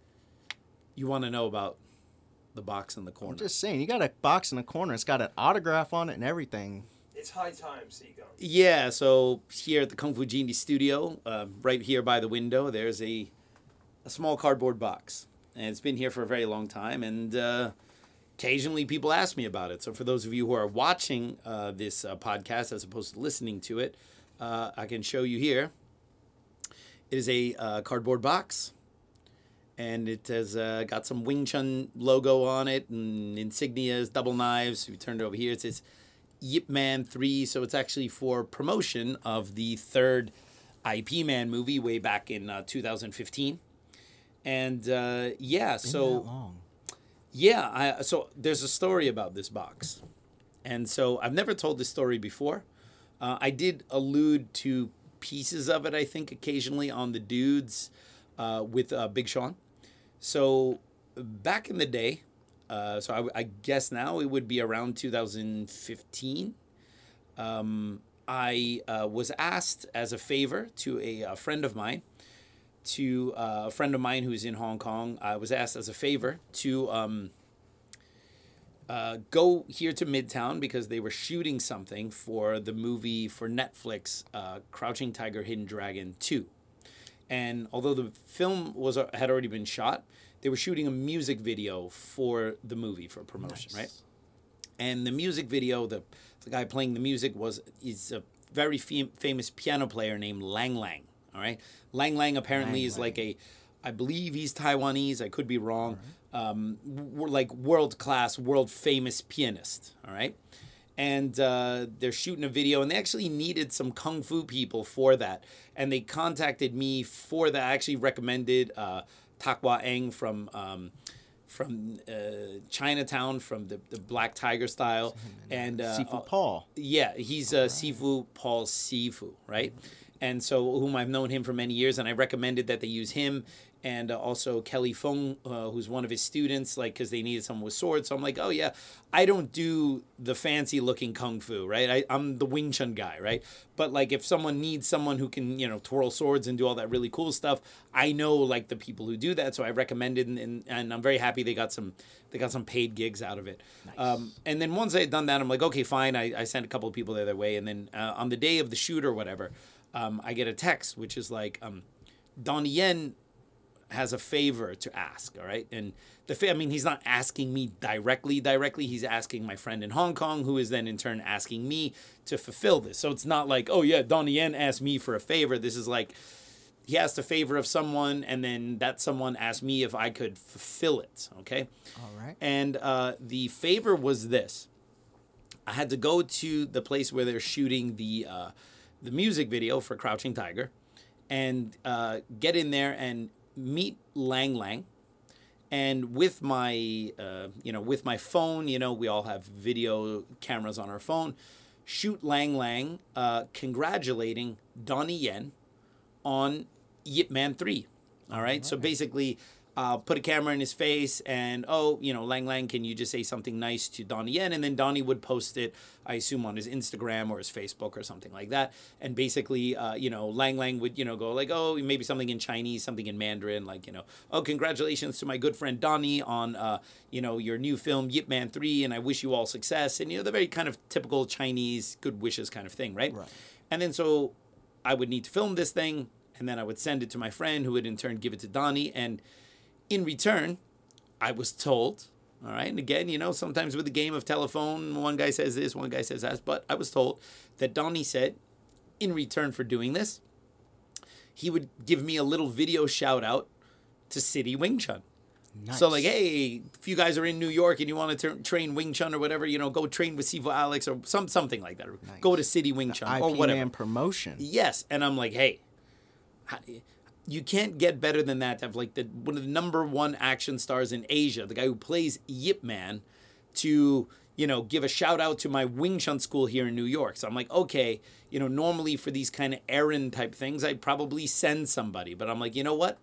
You want to know about the box in the corner. I'm just saying, you got a box in the corner. It's got an autograph on it and everything. It's high time, Seago. Yeah, so here at the Kung Fu Genie studio, um, right here by the window, there's a a small cardboard box. And it's been here for a very long time, and uh, occasionally people ask me about it. So for those of you who are watching uh, this uh, podcast as opposed to listening to it, uh, I can show you here. It is a uh, cardboard box, and it has uh, got some Wing Chun logo on it and insignias, double knives. We turned it over here. It says Yip Man three, so it's actually for promotion of the third I P Man movie way back in uh, two thousand fifteen. And uh, yeah, Been so that long. yeah, I, so there's a story about this box, and so I've never told this story before. Uh, I did allude to pieces of it, I think, occasionally on the Dudes uh, with uh, Big Sean. So back in the day, uh, so I, I guess now it would be around two thousand fifteen. Um, I uh, was asked as a favor to a, a friend of mine, to uh, a friend of mine who's in Hong Kong. I was asked as a favor to um, uh, go here to Midtown because they were shooting something for the movie for Netflix, uh, Crouching Tiger, Hidden Dragon two. And although the film was uh, had already been shot, they were shooting a music video for the movie for promotion, Nice. right? And the music video, the the guy playing the music was is a very fam- famous piano player named Lang Lang. All right, Lang Lang apparently Lang is Lang. like a, I believe he's Taiwanese. I could be wrong. Um, w- like world class, world famous pianist. All right, and uh, they're shooting a video, and they actually needed some kung fu people for that, and they contacted me for that. I actually recommended uh, Takwa Eng from. Um, from uh, Chinatown, from the, the Black Tiger style, and uh, Sifu uh, Paul. yeah, he's uh, Sifu Paul Sifu, right? and so whom I've known him for many years, and I recommended that they use him and uh, also Kelly Fong, uh, who's one of his students, like because they needed someone with swords. So I'm like, oh yeah, I don't do the fancy looking kung fu, right? I, I'm the Wing Chun guy, right? But like if someone needs someone who can, you know, twirl swords and do all that really cool stuff, I know like the people who do that. So I recommended, and, and, and I'm very happy they got some they got some paid gigs out of it. Nice. Um, and then once I had done that, I'm like, okay, fine. I, I sent a couple of people their way, and then uh, on the day of the shoot or whatever, um, I get a text which is like, um, Donnie Yen has a favor to ask, all right? And the fa- I mean, he's not asking me directly, directly. He's asking my friend in Hong Kong, who is then in turn asking me to fulfill this. So it's not like, oh yeah, Donnie Yen asked me for a favor. This is like, he asked a favor of someone, and then that someone asked me if I could fulfill it, okay? All right. And uh, the favor was this. I had to go to the place where they're shooting the uh, the music video for Crouching Tiger and uh, get in there and meet Lang Lang, and with my uh, you know with my phone, you know we all have video cameras on our phone, shoot Lang Lang uh, congratulating Donnie Yen on Yip Man three. All right, right. So basically uh, put a camera in his face and, oh, you know, Lang Lang, can you just say something nice to Donnie Yen? And then Donnie would post it, I assume, on his Instagram or his Facebook or something like that. And basically, uh, you know, Lang Lang would, you know, go like, oh, maybe something in Chinese, something in Mandarin, like, you know, oh, congratulations to my good friend Donnie on, uh, you know, your new film, Yip Man three, and I wish you all success. And, you know, the very kind of typical Chinese good wishes kind of thing, right? Right. And then so I would need to film this thing, and then I would send it to my friend, who would in turn give it to Donnie. And in return, I was told, all right, and again, you know, sometimes with the game of telephone, one guy says this, one guy says that, but I was told that Donnie said, in return for doing this, he would give me a little video shout out to City Wing Chun. Nice. So like, hey, if you guys are in New York and you want to tra- train Wing Chun or whatever, you know, go train with Sifu Alex or some something like that. Nice. Go to City Wing Chun the or whatever. I P Man promotion. Yes, and I'm like, hey, how, you can't get better than that to have like the one of the number one action stars in Asia, the guy who plays Yip Man, to, you know, give a shout out to my Wing Chun school here in New York. So I'm like, okay, you know, normally for these kind of errand type things, I'd probably send somebody, but I'm like, you know what?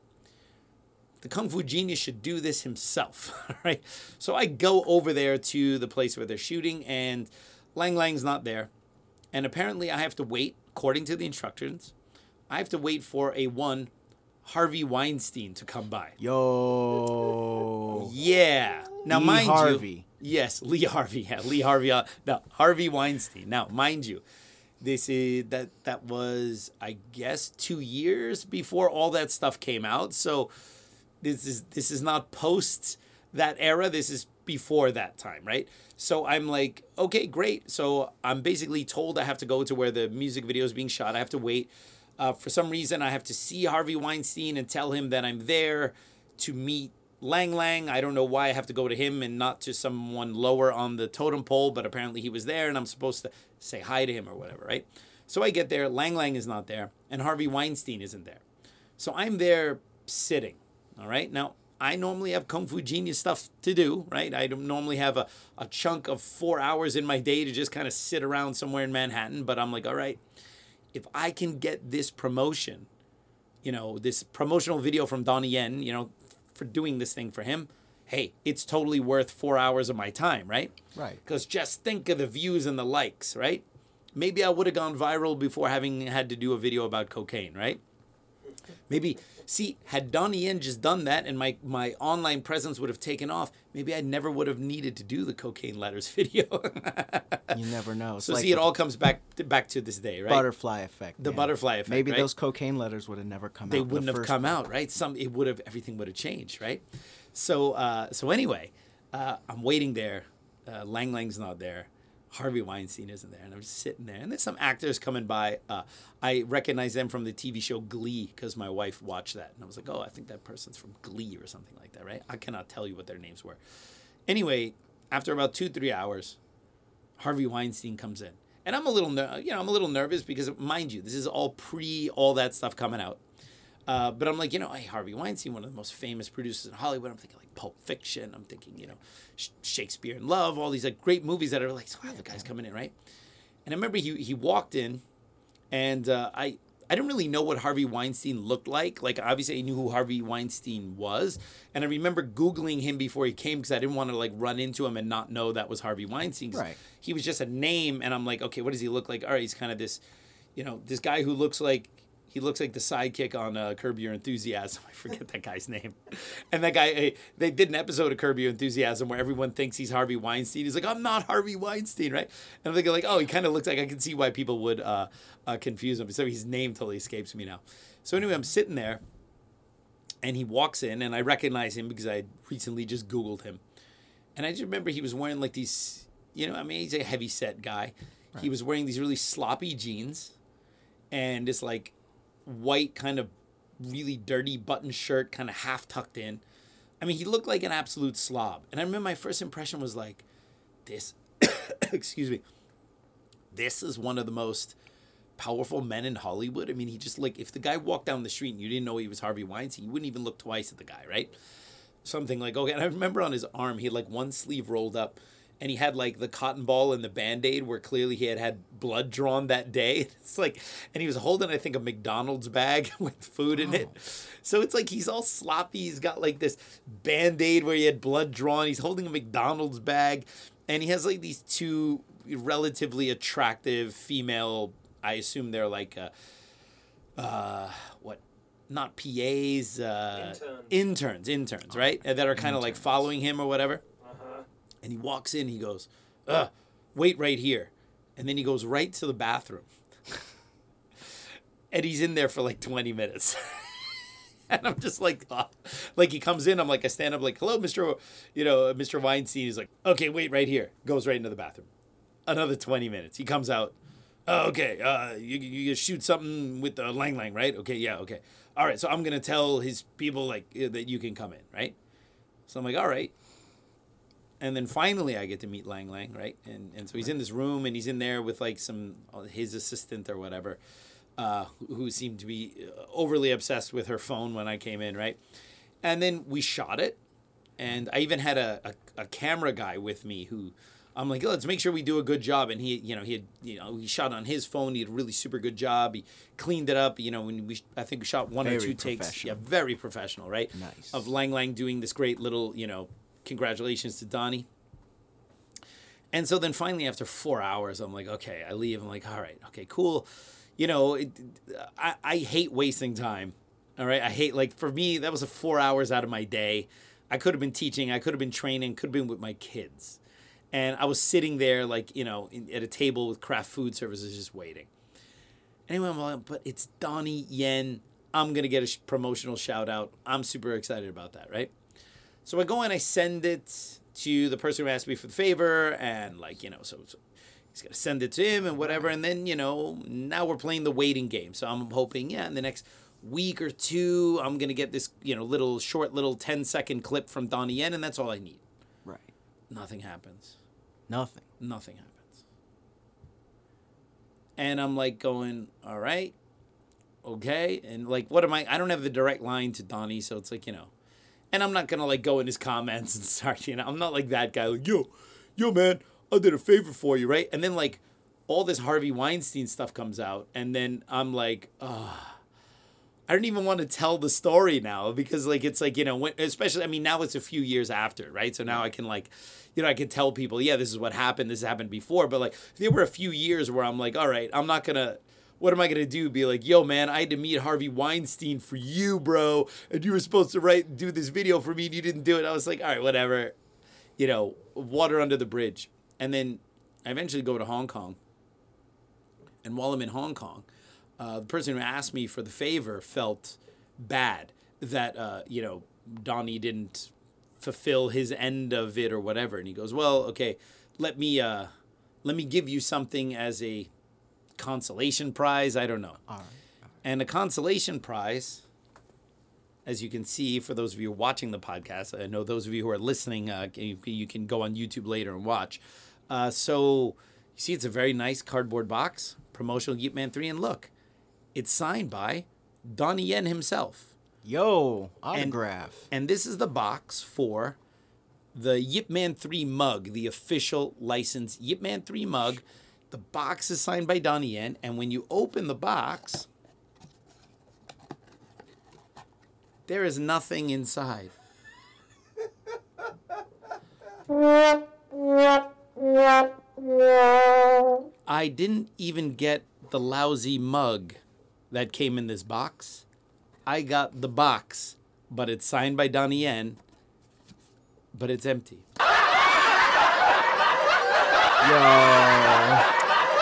The Kung Fu Genius should do this himself, right? So I go over there to the place where they're shooting, and Lang Lang's not there. And apparently I have to wait, according to the instructions, I have to wait for a one, Harvey Weinstein to come by. Yo. Yeah. Now, Lee mind Harvey. you. Yes, Lee Harvey. Yeah, Lee Harvey. Uh, no, Harvey Weinstein. Now, mind you, this is that that was, I guess, two years before all that stuff came out. So this is this is not post that era. This is before that time, right? So I'm like, okay, great. So I'm basically told I have to go to where the music video is being shot. I have to wait. Uh, for some reason, I have to see Harvey Weinstein and tell him that I'm there to meet Lang Lang. I don't know why I have to go to him and not to someone lower on the totem pole, but apparently he was there, and I'm supposed to say hi to him or whatever, right? So I get there, Lang Lang is not there, and Harvey Weinstein isn't there. So I'm there sitting, all right? Now, I normally have Kung Fu Genius stuff to do, right? I don't normally have a, a chunk of four hours in my day to just kind of sit around somewhere in Manhattan, but I'm like, all right, if I can get this promotion, you know, this promotional video from Donnie Yen, you know, for doing this thing for him, hey, it's totally worth four hours of my time, right? Right. Because just think of the views and the likes, right? Maybe I would have gone viral before having had to do a video about cocaine, right? Maybe, see, had Donnie Yen just done that and my, my online presence would have taken off, maybe I never would have needed to do the cocaine letters video. You never know. It's So like see, it the all comes back to, back to this day, right? butterfly effect. The man. butterfly effect, Maybe right? those cocaine letters would have never come They out. in the wouldn't have first come place. out, right? Some it would have everything would have changed, right? So uh, so anyway, uh, I'm waiting there. Uh, Lang Lang's not there. Harvey Weinstein isn't there, and I'm just sitting there. And there's some actors coming by. Uh, I recognize them from the T V show Glee because my wife watched that, and I was like, oh, I think that person's from Glee or something like that, right? I cannot tell you what their names were. Anyway, after about two three hours, Harvey Weinstein comes in, and I'm a little, ner- you know, I'm a little nervous because, mind you, this is all pre all that stuff coming out. Uh, but I'm like, you know, hey, Harvey Weinstein, one of the most famous producers in Hollywood. I'm thinking like Pulp Fiction. I'm thinking, you know, Sh- Shakespeare in Love, all these like great movies that are like, wow, the guy's coming in, right? And I remember he he walked in, and uh, I I didn't really know what Harvey Weinstein looked like. Like, obviously, I knew who Harvey Weinstein was. And I remember Googling him before he came because I didn't want to, like, run into him and not know that was Harvey Weinstein. 'Cause Right. he was just a name. And I'm like, okay, what does he look like? All right, he's kind of this, you know, this guy who looks like, he looks like the sidekick on uh, Curb Your Enthusiasm. I forget that guy's name. And that guy, eh, they did an episode of Curb Your Enthusiasm where everyone thinks he's Harvey Weinstein. He's like, I'm not Harvey Weinstein, right? And I'm thinking like, oh, he kind of looks like, I can see why people would uh, uh, confuse him. So his name totally escapes me now. So anyway, I'm sitting there and he walks in and I recognize him because I had recently just Googled him. And I just remember he was wearing like these, you know, I mean, he's a heavy set guy. Right. He was wearing these really sloppy jeans and this like, white kind of really dirty button shirt kind of half tucked in. I mean, he looked like an absolute slob. And I remember my first impression was like, this, excuse me, this is one of the most powerful men in Hollywood. I mean, he just like, if the guy walked down the street and you didn't know he was Harvey Weinstein, you wouldn't even look twice at the guy, right? Something like, okay. And I remember on his arm, he had like one sleeve rolled up. And he had like the cotton ball and the Band-Aid where clearly he had had blood drawn that day. It's like, and he was holding, I think, a McDonald's bag with food in it. So it's like he's all sloppy. He's got like this Band-Aid where he had blood drawn. He's holding a McDonald's bag. And he has like these two relatively attractive female, I assume they're like, uh, uh, what? Not P As, uh, interns. interns, interns, right? That are kind of like following him or whatever. And he walks in, he goes, uh, wait right here. And then he goes right to the bathroom. And he's in there for like twenty minutes. And I'm just like, oh. Like he comes in, I'm like, I stand up like, hello, Mister, you know, Mister Weinstein. He's like, okay, wait right here. Goes right into the bathroom. Another twenty minutes. He comes out. Oh, okay, uh, you, you shoot something with the Lang Lang, right? Okay, yeah, okay. All right, so I'm going to tell his people like that you can come in, right? So I'm like, all right. And then finally I get to meet Lang Lang, right? And and so he's in this room and he's in there with like some, his assistant or whatever, uh, who seemed to be overly obsessed with her phone when I came in, right? And then we shot it. And I even had a, a, a camera guy with me who, I'm like, let's make sure we do a good job. And he, you know, he had, you know, he shot on his phone. He had a really super good job. He cleaned it up. You know, when we, I think we shot one very or two takes. Yeah, very professional, right? Nice. Of Lang Lang doing this great little, you know, congratulations to Donnie. And so then finally after four hours, I'm like, okay, I leave. I'm like, all right, okay, cool. You know, it, I, I hate wasting time. All right. I hate, like, for me, that was a four hours out of my day. I could have been teaching. I could have been training, could have been with my kids. And I was sitting there, like, you know, in, at a table with craft food services just waiting. Anyway, I'm like, but it's Donnie Yen. I'm going to get a sh- promotional shout out. I'm super excited about that, right? So I go and I send it to the person who asked me for the favor, and like, you know, so, so he's going to send it to him and whatever. And then, you know, now we're playing the waiting game. So I'm hoping, yeah, in the next week or two, I'm going to get this, you know, little short little ten second clip from Donnie Yen, and that's all I need. Right. Nothing happens. Nothing. Nothing happens. And I'm like going, all right, okay. And like, what am I? I don't have the direct line to Donnie, so it's like, you know. And I'm not going to, like, go in his comments and start, you know. I'm not like that guy. Like, yo, yo, man, I did a favor for you, right? And then, like, all this Harvey Weinstein stuff comes out. And then I'm like, oh, I don't even want to tell the story now. Because, like, it's like, you know, when, especially, I mean, now it's a few years after, right? So now I can, like, you know, I can tell people, yeah, this is what happened. This happened before. But, like, there were a few years where I'm like, all right, I'm not going to. What am I going to do? Be like, yo, man, I had to meet Harvey Weinstein for you, bro. And you were supposed to write, do this video for me and you didn't do it. I was like, all right, whatever. You know, water under the bridge. And then I eventually go to Hong Kong. And while I'm in Hong Kong, uh, the person who asked me for the favor felt bad that, uh, you know, Donnie didn't fulfill his end of it or whatever. And he goes, well, okay, let me, uh, let me give you something as a consolation prize. I don't know. All right. All right. And the consolation prize, as you can see, for those of you watching the podcast, I know those of you who are listening, uh, you, you can go on YouTube later and watch. Uh, so you see, it's a very nice cardboard box, promotional Yip Man three, and look, it's signed by Donnie Yen himself. Yo, autograph. And, and this is the box for the Yip Man three mug, the official licensed Yip Man three mug. The box is signed by Donnie Yen, and when you open the box, There is nothing inside. I didn't even get the lousy mug that came in this box. I got the box, but it's signed by Donnie Yen, but it's empty. Yo.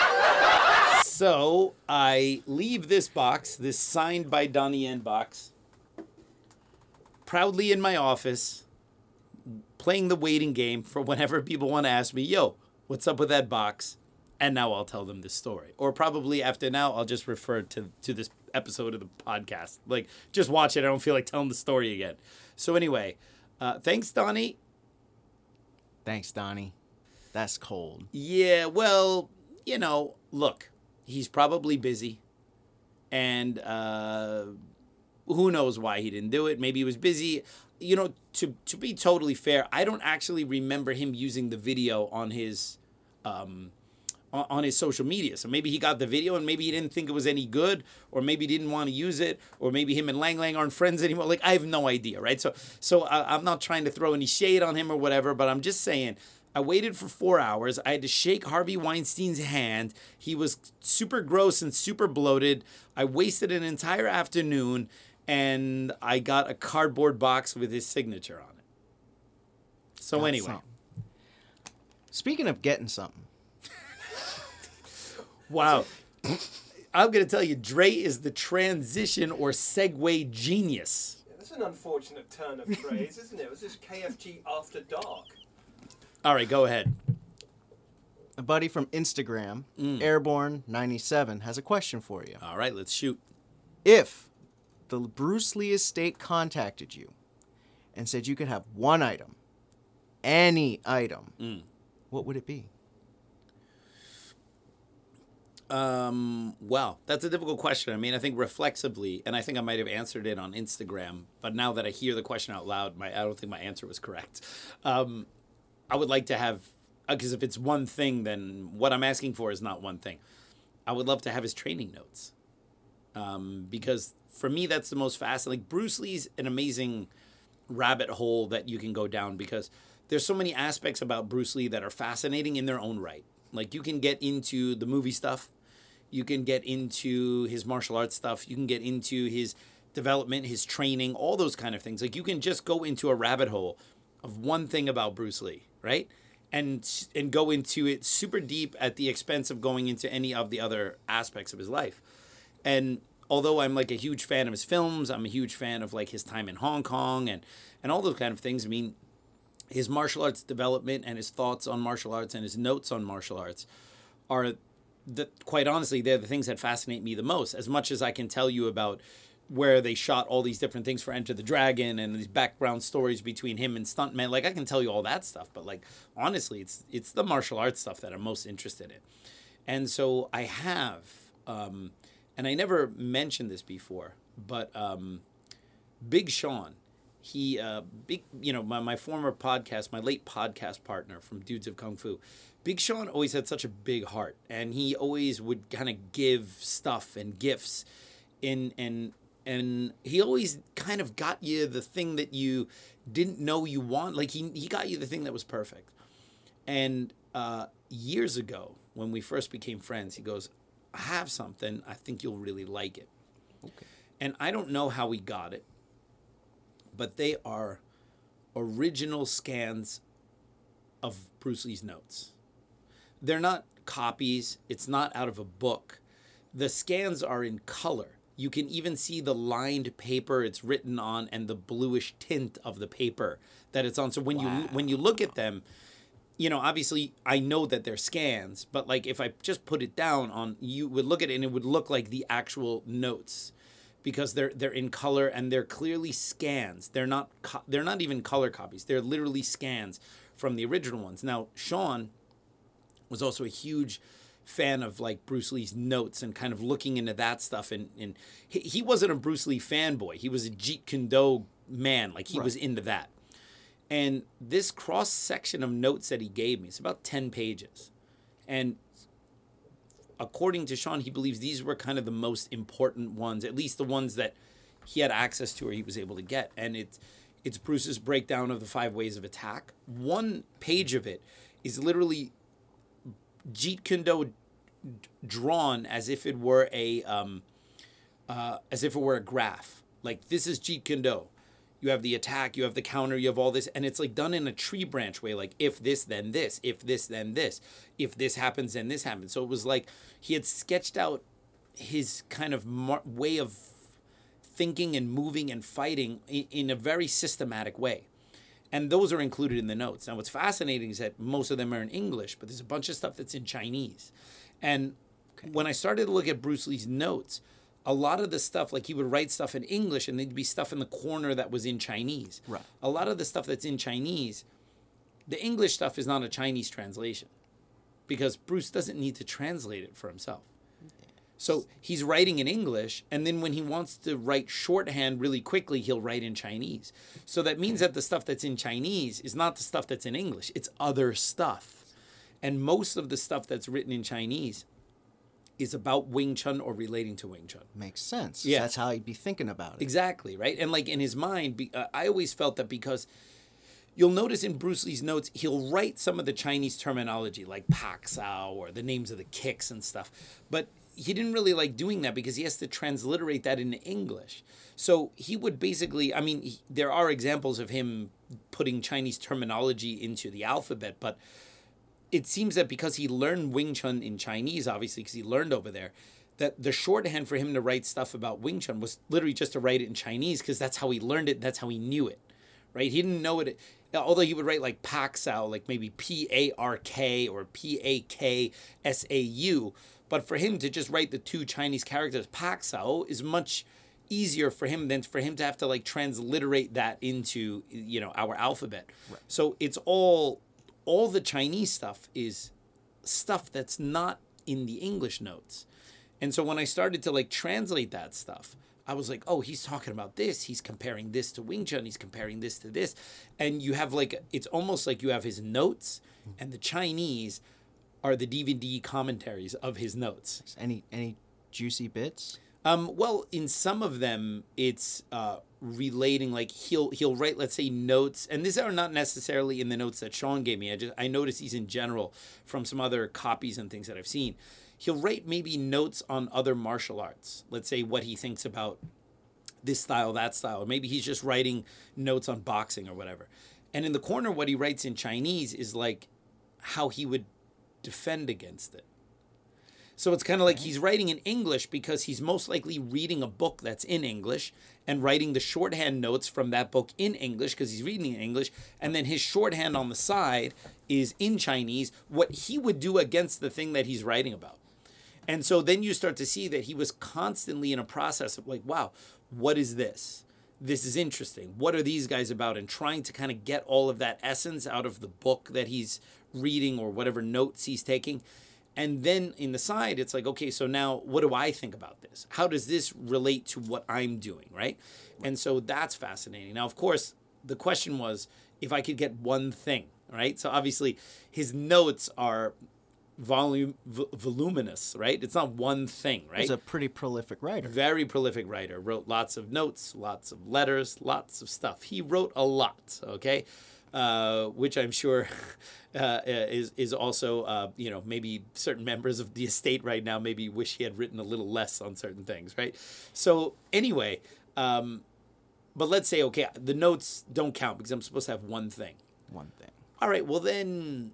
So I leave this box, this signed by Donnie Yen box, proudly in my office, playing the waiting game for whenever people want to ask me, yo, what's up with that box? And now I'll tell them the story. Or probably after now, I'll just refer to, to this episode of the podcast. Like, just watch it. I don't feel like telling the story again. So anyway, uh, thanks, Donnie. Thanks, Donnie. That's cold. Yeah, well, you know, look, he's probably busy. And uh, who knows why he didn't do it. Maybe he was busy. You know, to, to be totally fair, I don't actually remember him using the video on his... Um, on his social media. So maybe he got the video and maybe he didn't think it was any good, or maybe he didn't want to use it, or maybe him and Lang Lang aren't friends anymore. Like, I have no idea, right? So so I, I'm not trying to throw any shade on him or whatever, but I'm just saying, I waited for four hours. I had to shake Harvey Weinstein's hand. He was super gross and super bloated. I wasted an entire afternoon, and I got a cardboard box with his signature on it. So Got anyway. something. Speaking of getting something. Wow. I'm going to tell you, Dre is the transition or segue genius. Yeah, that's an unfortunate turn of phrase, isn't it? It was just K F G after dark. All right, go ahead. A buddy from Instagram, Mm. Airborne ninety-seven, has a question for you. All right, let's shoot. If the Bruce Lee estate contacted you and said you could have one item, any item, Mm. what would it be? Um, well, that's a difficult question. I mean, I think reflexively, and I think I might have answered it on Instagram, but now that I hear the question out loud, my I don't think my answer was correct. Um, I would like to have, because if it's one thing, then what I'm asking for is not one thing. I would love to have his training notes. Um, because for me, that's the most fascinating. Like, Bruce Lee's an amazing rabbit hole that you can go down, because there's so many aspects about Bruce Lee that are fascinating in their own right. Like, you can get into the movie stuff. You can get into his martial arts stuff. You can get into his development, his training, all those kind of things. Like, you can just go into a rabbit hole of one thing about Bruce Lee, right? And and go into it super deep at the expense of going into any of the other aspects of his life. And although I'm like a huge fan of his films, I'm a huge fan of like his time in Hong Kong and, and all those kind of things. I mean, his martial arts development and his thoughts on martial arts and his notes on martial arts are, the, quite honestly, they're the things that fascinate me the most. As much as I can tell you about where they shot all these different things for Enter the Dragon and these background stories between him and stuntmen, like, I can tell you all that stuff. But like, honestly, it's it's the martial arts stuff that I'm most interested in. And so I have, um, and I never mentioned this before, but um, Big Sean, he, uh, big, you know, my, my former podcast, my late podcast partner from Dudes of Kung Fu, Big Sean always had such a big heart, and he always would kind of give stuff and gifts in, and, and he always kind of got you the thing that you didn't know you want. Like, he, he got you the thing that was perfect. And uh, years ago, when we first became friends, he goes, I have something, I think you'll really like it. Okay. And I don't know how he got it, but they are original scans of Bruce Lee's notes. They're not copies. It's not out of a book. The scans are in color. You can even see the lined paper it's written on and the bluish tint of the paper that it's on. So when Wow. you when you look at them, you know, obviously I know that they're scans, but like if I just put it down on, you would look at it and it would look like the actual notes, because they're they're in color and they're clearly scans. They're not co- they're not even color copies. They're literally scans from the original ones. Now, Sean was also a huge fan of like Bruce Lee's notes and kind of looking into that stuff. And, and he, he wasn't a Bruce Lee fanboy. He was a Jeet Kune Do man. Like, he Right. was into that. And this cross section of notes that he gave me, it's about ten pages. And according to Sean, he believes these were kind of the most important ones, at least the ones that he had access to or he was able to get. And it's, it's Bruce's breakdown of the five ways of attack. One page of it is literally Jeet Kune Do d- drawn as if it were a um, uh, as if it were a graph. Like, this is Jeet Kune Do. You have the attack, you have the counter, you have all this, and it's like done in a tree branch way. Like, if this, then this. If this, then this. If this happens, then this happens. So it was like he had sketched out his kind of mar- way of thinking and moving and fighting in, in a very systematic way. And those are included in the notes. Now, what's fascinating is that most of them are in English, but there's a bunch of stuff that's in Chinese. And okay. when I started to look at Bruce Lee's notes, a lot of the stuff, like he would write stuff in English and there'd be stuff in the corner that was in Chinese. Right. A lot of the stuff that's in Chinese, the English stuff is not a Chinese translation because Bruce doesn't need to translate it for himself. So he's writing in English, and then when he wants to write shorthand really quickly, he'll write in Chinese. So that means that the stuff that's in Chinese is not the stuff that's in English. It's other stuff. And most of the stuff that's written in Chinese is about Wing Chun or relating to Wing Chun. Makes sense. Yeah. That's how he'd be thinking about it. Exactly, right? And like in his mind, be- uh, I always felt that because you'll notice in Bruce Lee's notes, he'll write some of the Chinese terminology like Pak Sao or the names of the kicks and stuff. But he didn't really like doing that because he has to transliterate that into English. So he would basically, I mean, he, there are examples of him putting Chinese terminology into the alphabet, but it seems that because he learned Wing Chun in Chinese, obviously, because he learned over there, that the shorthand for him to write stuff about Wing Chun was literally just to write it in Chinese because that's how he learned it, that's how he knew it, right? He didn't know it, although he would write like Pak Sao, like maybe P A R K or P A K S A U, but for him to just write the two Chinese characters, Pak Sao, is much easier for him than for him to have to like transliterate that into, you know, our alphabet. Right. So it's all, all the Chinese stuff is stuff that's not in the English notes. And so when I started to like translate that stuff, I was like, oh, he's talking about this. He's comparing this to Wing Chun. He's comparing this to this. And you have like, it's almost like you have his notes and the Chinese are the D V D commentaries of his notes. Any any juicy bits? Um, well, in some of them, it's uh, relating. Like he'll he'll write, let's say, notes, and these are not necessarily in the notes that Sean gave me. I just I noticed these in general from some other copies and things that I've seen. He'll write maybe notes on other martial arts. Let's say what he thinks about this style, that style. Or maybe he's just writing notes on boxing or whatever. And in the corner, what he writes in Chinese is like how he would defend against it. So it's kind of like he's writing in English because he's most likely reading a book that's in English and writing the shorthand notes from that book in English because he's reading in English. And then his shorthand on the side is in Chinese, what he would do against the thing that he's writing about. And so then you start to see that he was constantly in a process of like, wow, what is this? This is interesting. What are these guys about? And trying to kind of get all of that essence out of the book that he's reading or whatever notes he's taking. And then in the side, it's like, okay, so now what do I think about this? How does this relate to what I'm doing, right? And so that's fascinating. Now, of course, the question was if I could get one thing, right? So obviously his notes are volume v- voluminous, right? It's not one thing, right? He's a pretty prolific writer. Very prolific writer. Wrote lots of notes, lots of letters, lots of stuff. He wrote a lot, okay? Uh, which I'm sure uh, is is also, uh, you know, maybe certain members of the estate right now maybe wish he had written a little less on certain things, right? So anyway, um, but let's say, okay, the notes don't count because I'm supposed to have one thing. One thing. All right, well then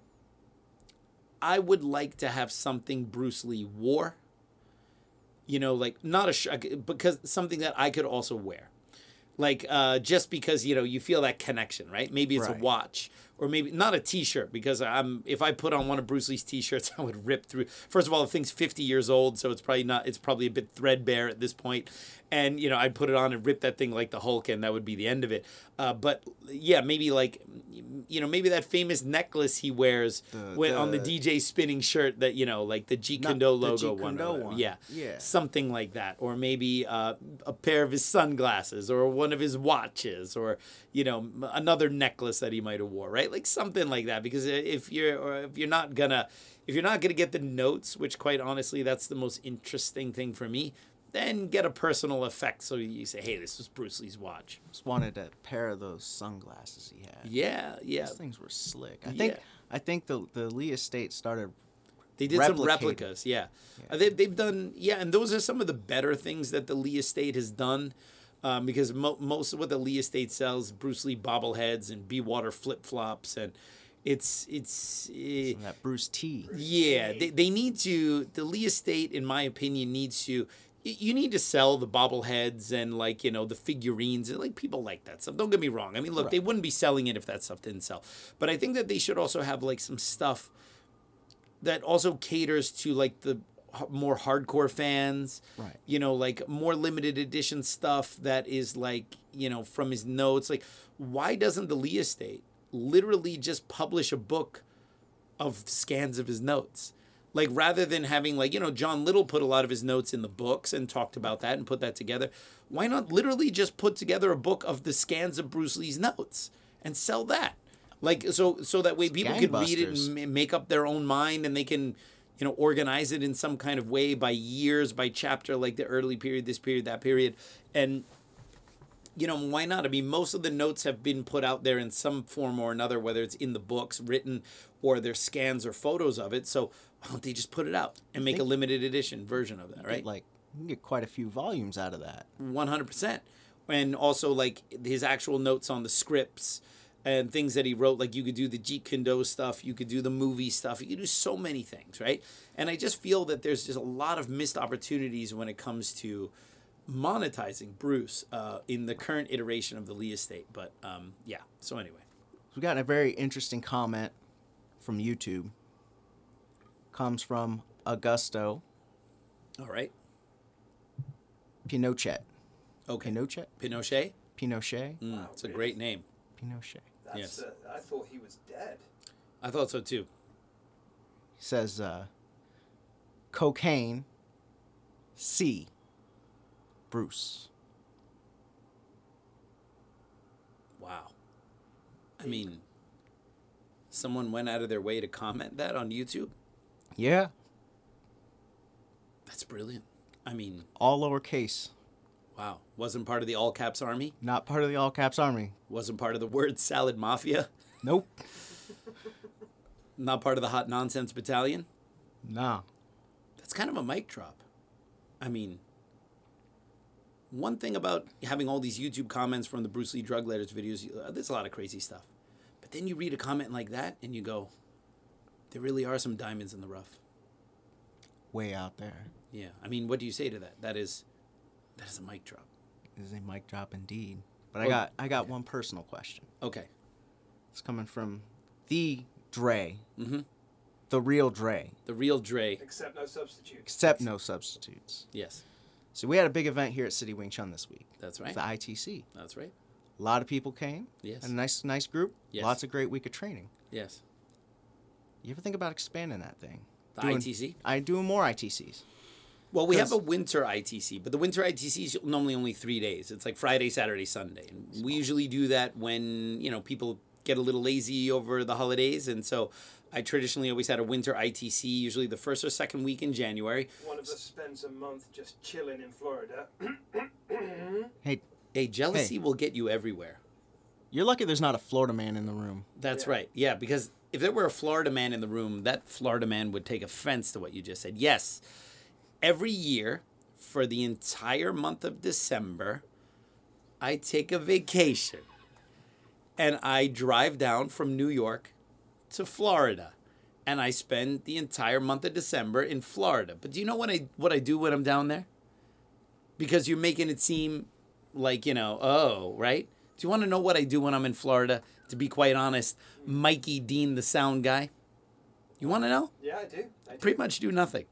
I would like to have something Bruce Lee wore, you know, like not a, sh- because something that I could also wear. Like, uh, just because, you know, you feel that connection, right? Maybe it's Right. a watch or maybe not a T-shirt because I'm, if I put on one of Bruce Lee's T-shirts, I would rip through. First of all, the thing's fifty years old, so it's probably not, it's probably a bit threadbare at this point. And, you know, I'd put it on and rip that thing like the Hulk and that would be the end of it. Uh, but yeah, maybe like, you know, maybe that famous necklace he wears The- when, on the the- D J spinning shirt that, you know, like the Jeet Not Kune Do the logo Jeet Kune one. or Do whatever. one. Yeah. Yeah. Something like that. Or maybe uh, a pair of his sunglasses or one of his watches or, you know, another necklace that he might have wore, right? Like something like that. Because if you're, or if you're not gonna, if you're not gonna get the notes, which quite honestly, that's the most interesting thing for me, then get a personal effect so you say, hey, this was Bruce Lee's watch. Just wanted a pair of those sunglasses he had. Yeah, yeah. Those things were slick. I think Yeah. I think the the Lee estate started. They did some replicated. replicas, yeah. Uh, they, they've done, yeah, and those are some of the better things that the Lee estate has done. Um, because mo- most of what the Lee estate sells, Bruce Lee bobbleheads and Be Water flip flops, and it's it's eh, Some of that Bruce T. yeah. They they need to. The Lee estate, in my opinion, needs to. y- You need to sell the bobbleheads and like you know the figurines and like people like that stuff. Don't get me wrong. I mean, look, they wouldn't be selling it if that stuff didn't sell. But I think that they should also have like some stuff that also caters to like the h- more hardcore fans. Right. You know, like more limited edition stuff that is like, you know, from his notes. Like, why doesn't the Lee estate literally just publish a book of scans of his notes? Like, rather than having, like, you know, John Little put a lot of his notes in the books and talked about that and put that together. Why not literally just put together a book of the scans of Bruce Lee's notes and sell that? Like, so so that way people can read it gangbusters. and ma- make up their own mind and they can, you know, organize it in some kind of way by years, by chapter, like the early period, this period, that period. And, you know, why not? I mean, most of the notes have been put out there in some form or another, whether it's in the books, written, or there's scans or photos of it. So why don't they just put it out and make a think- limited edition version of that, right? Like you can get quite a few volumes out of that. one hundred percent. And also, like, his actual notes on the scripts and things that he wrote. Like, you could do the Jeet Kune Do stuff. You could do the movie stuff. You could do so many things, right? And I just feel that there's just a lot of missed opportunities when it comes to monetizing Bruce uh, in the current iteration of the Lee estate. But, um, yeah. So, anyway. We got a very interesting comment from YouTube. Comes from Augusto All right. Pinochet. Okay. Pinochet? Pinochet? Pinochet? Mm, it's a great name. Pinochet. That's, Yes. uh, I thought he was dead. I thought so, too. He says, uh, cocaine, C, Bruce. Wow. I mean, someone went out of their way to comment that on YouTube? Yeah, That's brilliant. I mean, all lowercase. wow. Wasn't part of the all caps army? Not part of the all caps army. Wasn't part of the word salad mafia? Nope. Not part of the hot nonsense battalion? Nah. That's kind of a mic drop. I mean, one thing about having all these YouTube comments from the Bruce Lee Drug Letters videos, you- uh, there's a lot of crazy stuff. But then you read a comment like that and you go, there really are some diamonds in the rough. Way out there. Yeah. I mean, what do you say to that? That is, that is a mic drop. This is a mic drop indeed. But I Well, got I got one personal question. Okay. It's coming from the Dre. Mm-hmm. The real Dre. The real Dre. Except no substitutes. Except no substitutes. Yes. So we had a big event here at City Wing Chun this week. That's right. The I T C. That's right. A lot of people came. Yes. A nice nice group. Yes. Lots of great week of training. Yes. You ever think about expanding that thing? The Doing- I T C? I doing more I T Cs. Well, we have a 'Cause- winter I T C, but the winter I T C is normally only three days. It's like Friday, Saturday, Sunday. And we usually do that when, you know, people get a little lazy over the holidays. And so I traditionally always had a winter I T C, usually the first or second week in January. One of us spends a month just chilling in Florida. Hey, Hey, jealousy Hey. will get you everywhere. you're lucky there's not a Florida man in the room. That's Yeah. right. Yeah, because if there were a Florida man in the room, that Florida man would take offense to what you just said. Yes, every year for the entire month of December, I take a vacation and I drive down from New York to Florida. And I spend the entire month of December in Florida. But do you know what I what I do when I'm down there? Because you're making it seem like, you know, oh, right? Do you want to know what I do when I'm in Florida? To be quite honest, Mikey Dean, the sound guy. You want to know? Yeah, I do. I do. Pretty much do nothing.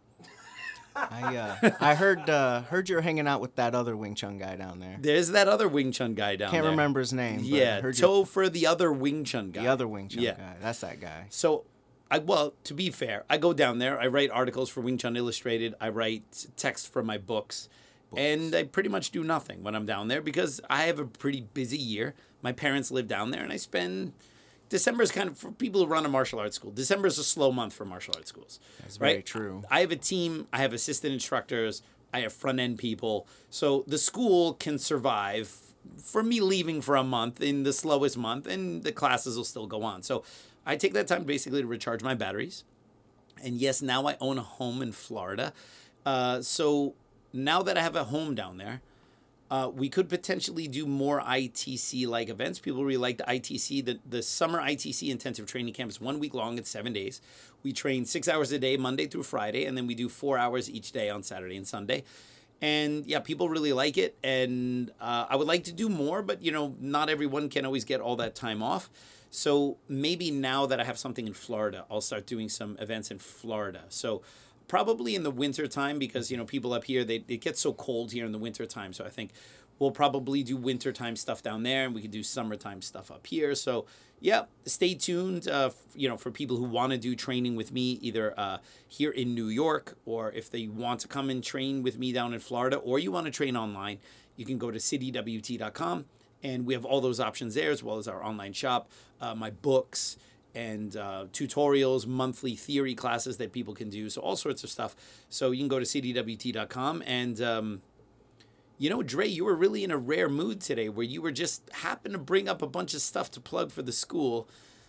I uh, I heard uh, heard you were hanging out with that other Wing Chun guy down there. There's that other Wing Chun guy down Can't there. remember his name. But I Yeah, heard you- Topher, the other Wing Chun guy. the other Wing Chun Yeah. guy. That's that guy. So, I well, to be fair, I go down there. I write articles for Wing Chun Illustrated. I write text for my books, and I pretty much do nothing when I'm down there because I have a pretty busy year. My parents live down there, and I spend December is kind of for people who run a martial arts school. December is a slow month for martial arts schools. That's right? very true. I have a team. I have assistant instructors. I have front end people. So the school can survive for me leaving for a month in the slowest month, and the classes will still go on. So I take that time basically to recharge my batteries. And yes, now I own a home in Florida. Uh, so now that I have a home down there, uh, we could potentially do more I T C-like events. People really like the I T C. The, the summer I T C intensive training camp is one week long. It's seven days. We train six hours a day, Monday through Friday, and then we do four hours each day on Saturday and Sunday. And yeah, people really like it. And uh, I would like to do more, but you know, not everyone can always get all that time off. So maybe now that I have something in Florida, I'll start doing some events in Florida. So probably in the winter time, because you know, people up here, they it gets so cold here in the winter time. So I think we'll probably do wintertime stuff down there, and we could do summertime stuff up here. So yeah, stay tuned. Uh, f- you know, for people who want to do training with me, either uh, here in New York, or if they want to come and train with me down in Florida, or you want to train online, you can go to city w t dot com, and we have all those options there, as well as our online shop, uh, my books, and uh, tutorials, monthly theory classes that people can do. So all sorts of stuff. So you can go to city w t dot com, and um, you know, Dre, you were really in a rare mood today where you were just happened to bring up a bunch of stuff to plug for the school.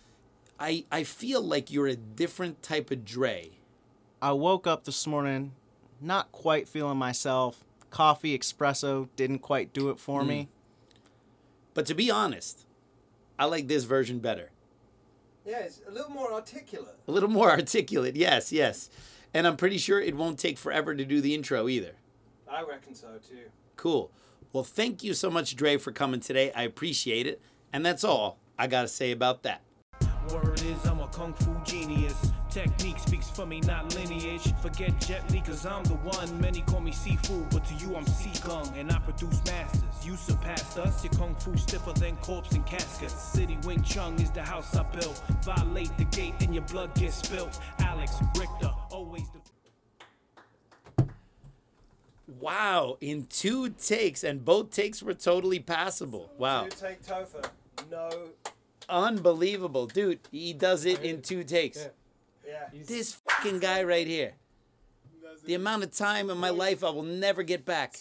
I I feel like you're a different type of Dre. I woke up this morning not quite feeling myself. Coffee, espresso didn't quite do it for mm. me. But to be honest, I like this version better. Yeah, it's a little more articulate. A little more articulate, yes, yes. And I'm pretty sure it won't take forever to do the intro either. I reckon so too. Cool. Well, thank you so much, Dre, for coming today. I appreciate it. And that's all I got to say about that. Word is I'm a kung fu genius. Technique speaks for me, not lineage. Forget Jet Li, cause I'm the one. Many call me seafood, but to you I'm sea kung. And I produce masters. You surpassed us. Your kung fu stiffer than corpse and caskets. City Wing Chun is the house I built. Violate the gate and your blood gets spilled. Alex Richter, always the... Wow, in two takes, and both takes were totally passable. Wow. Two take Topher. No. Unbelievable. Dude, he does it in two takes. Yeah. Yeah. This fucking guy right here. The amount of time in my life I will never get back.